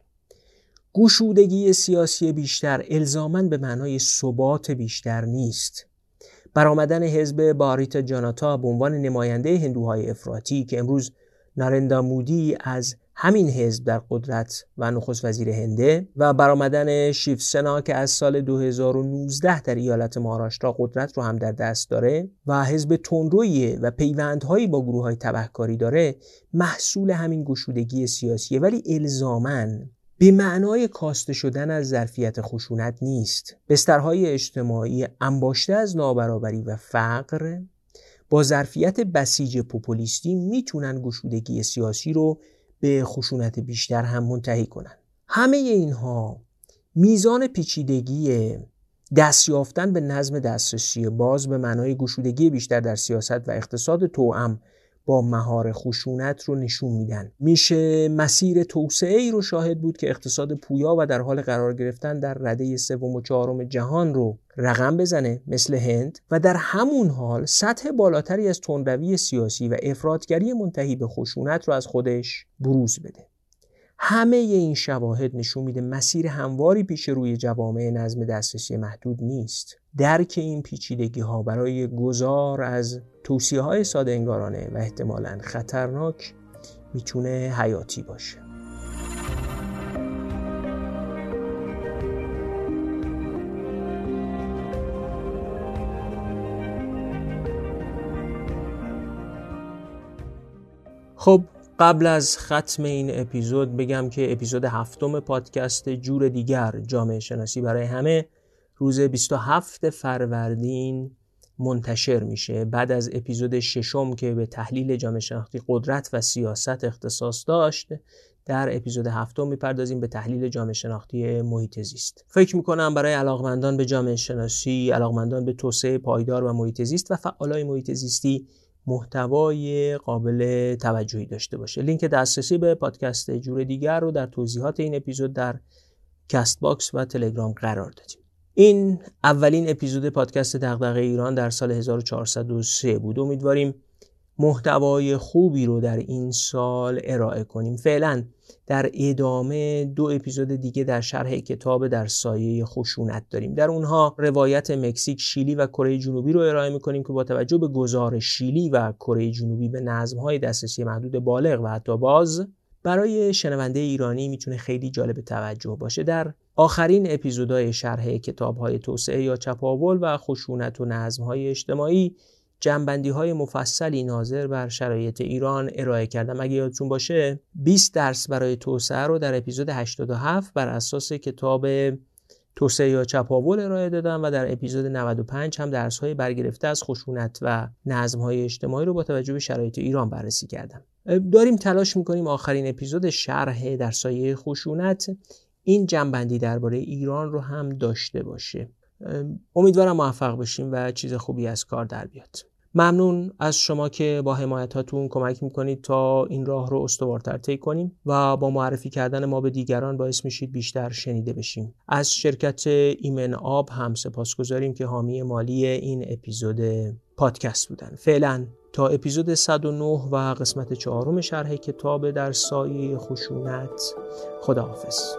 گشودگی سیاسی بیشتر الزاماً به معنای ثبات بیشتر نیست. برآمدن حزب باریتا جاناتا به عنوان نماینده هندوهای افراطی که امروز نارندا مودی از همین حزب در قدرت و نخست وزیر هنده و برآمدن شیوسنا که از سال دو هزار و نوزده در ایالت مهاراشترا قدرت رو هم در دست داره و حزب تندرویه و پیوندهایی با گروه‌های تبهکاری داره، محصول همین گشودگی سیاسیه، ولی الزاماً به معنای کاسته شدن از ظرفیت خشونت نیست. بسترهای اجتماعی انباشته از نابرابری و فقر با ظرفیت بسیج پوپولیستی میتونن گشودگی سیاسی رو به خشونت بیشتر هم منتهی کنن. همه اینها میزان پیچیدگی دست یافتن به نظم دسترسی باز به معنای گشودگی بیشتر در سیاست و اقتصاد توأم با مهار خشونت رو نشون میدن. میشه مسیر توسعه ای رو شاهد بود که اقتصاد پویا و در حال قرار گرفتن در رده سوم و چهارم جهان رو رقم بزنه مثل هند و در همون حال سطح بالاتری از تندروی سیاسی و افراطگری منتهی به خشونت رو از خودش بروز بده. همه این شواهد نشون میده مسیر همواری پیش روی جوامع نظم دسترسی محدود نیست. درک این پیچیدگی ها برای گذار از توصیه های ساده انگارانه و احتمالاً خطرناک میتونه حیاتی باشه. خب قبل از ختم این اپیزود بگم که اپیزود هفتم پادکست جور دیگر جامعه شناسی برای همه روز بیست و هفتم فروردین منتشر میشه. بعد از اپیزود ششم که به تحلیل جامعه شناختی قدرت و سیاست اختصاص داشت، در اپیزود هفتم میپردازیم به تحلیل جامعه شناختی محیط زیست. فکر میکنم برای علاقمندان به جامعه شناسی، علاقمندان به توسعه پایدار و محیط زیست و فعالای محیط زیستی محتوای قابل توجهی داشته باشه. لینک دسترسی به پادکست جور دیگر رو در توضیحات این اپیزود در کست باکس و تلگرام قرار دادیم. این اولین اپیزود پادکست دغدغه ایران در سال هزار و چهارصد و سه بود. امیدواریم محتوای خوبی رو در این سال ارائه کنیم. فعلا در ادامه دو اپیزود دیگه در شرح کتاب در سایه خشونت داریم. در اونها روایت مکزیک، شیلی و کره جنوبی رو ارائه میکنیم که با توجه به گذار شیلی و کره جنوبی به نظم‌های دسترسی محدود بالغ و حتی باز برای شنونده ایرانی میتونه خیلی جالب توجه باشه. در آخرین اپیزودهای شرح کتاب‌های توسعه یا چپاول و خشونت و نظم‌های اجتماعی جنبندی‌های مفصلی ناظر بر شرایط ایران ارائه کردم. اگه یادتون باشه بیست درس برای توسعه رو در اپیزود هشتاد و هفت بر اساس کتاب توسعه یا چپاول ارائه دادم و در اپیزود نود و پنج هم درس‌های برگرفته از خشونت و نظم‌های اجتماعی رو با توجه به شرایط ایران بررسی کردم. داریم تلاش می‌کنیم آخرین اپیزود شرح در سایه خشونت این جنبندی درباره ایران رو هم داشته باشه. امیدوارم موفق بشیم و چیز خوبی از کار در بیاد. ممنون از شما که با حمایتاتون کمک میکنید تا این راه رو استوارتر طی کنیم و با معرفی کردن ما به دیگران باعث میشید بیشتر شنیده بشیم. از شرکت ایمن آب هم سپاسگزاریم که حامی مالی این اپیزود پادکست بودن. فعلا تا اپیزود صد و نه و قسمت چهارم شرح کتاب در سایه خشونت، خداحافظ.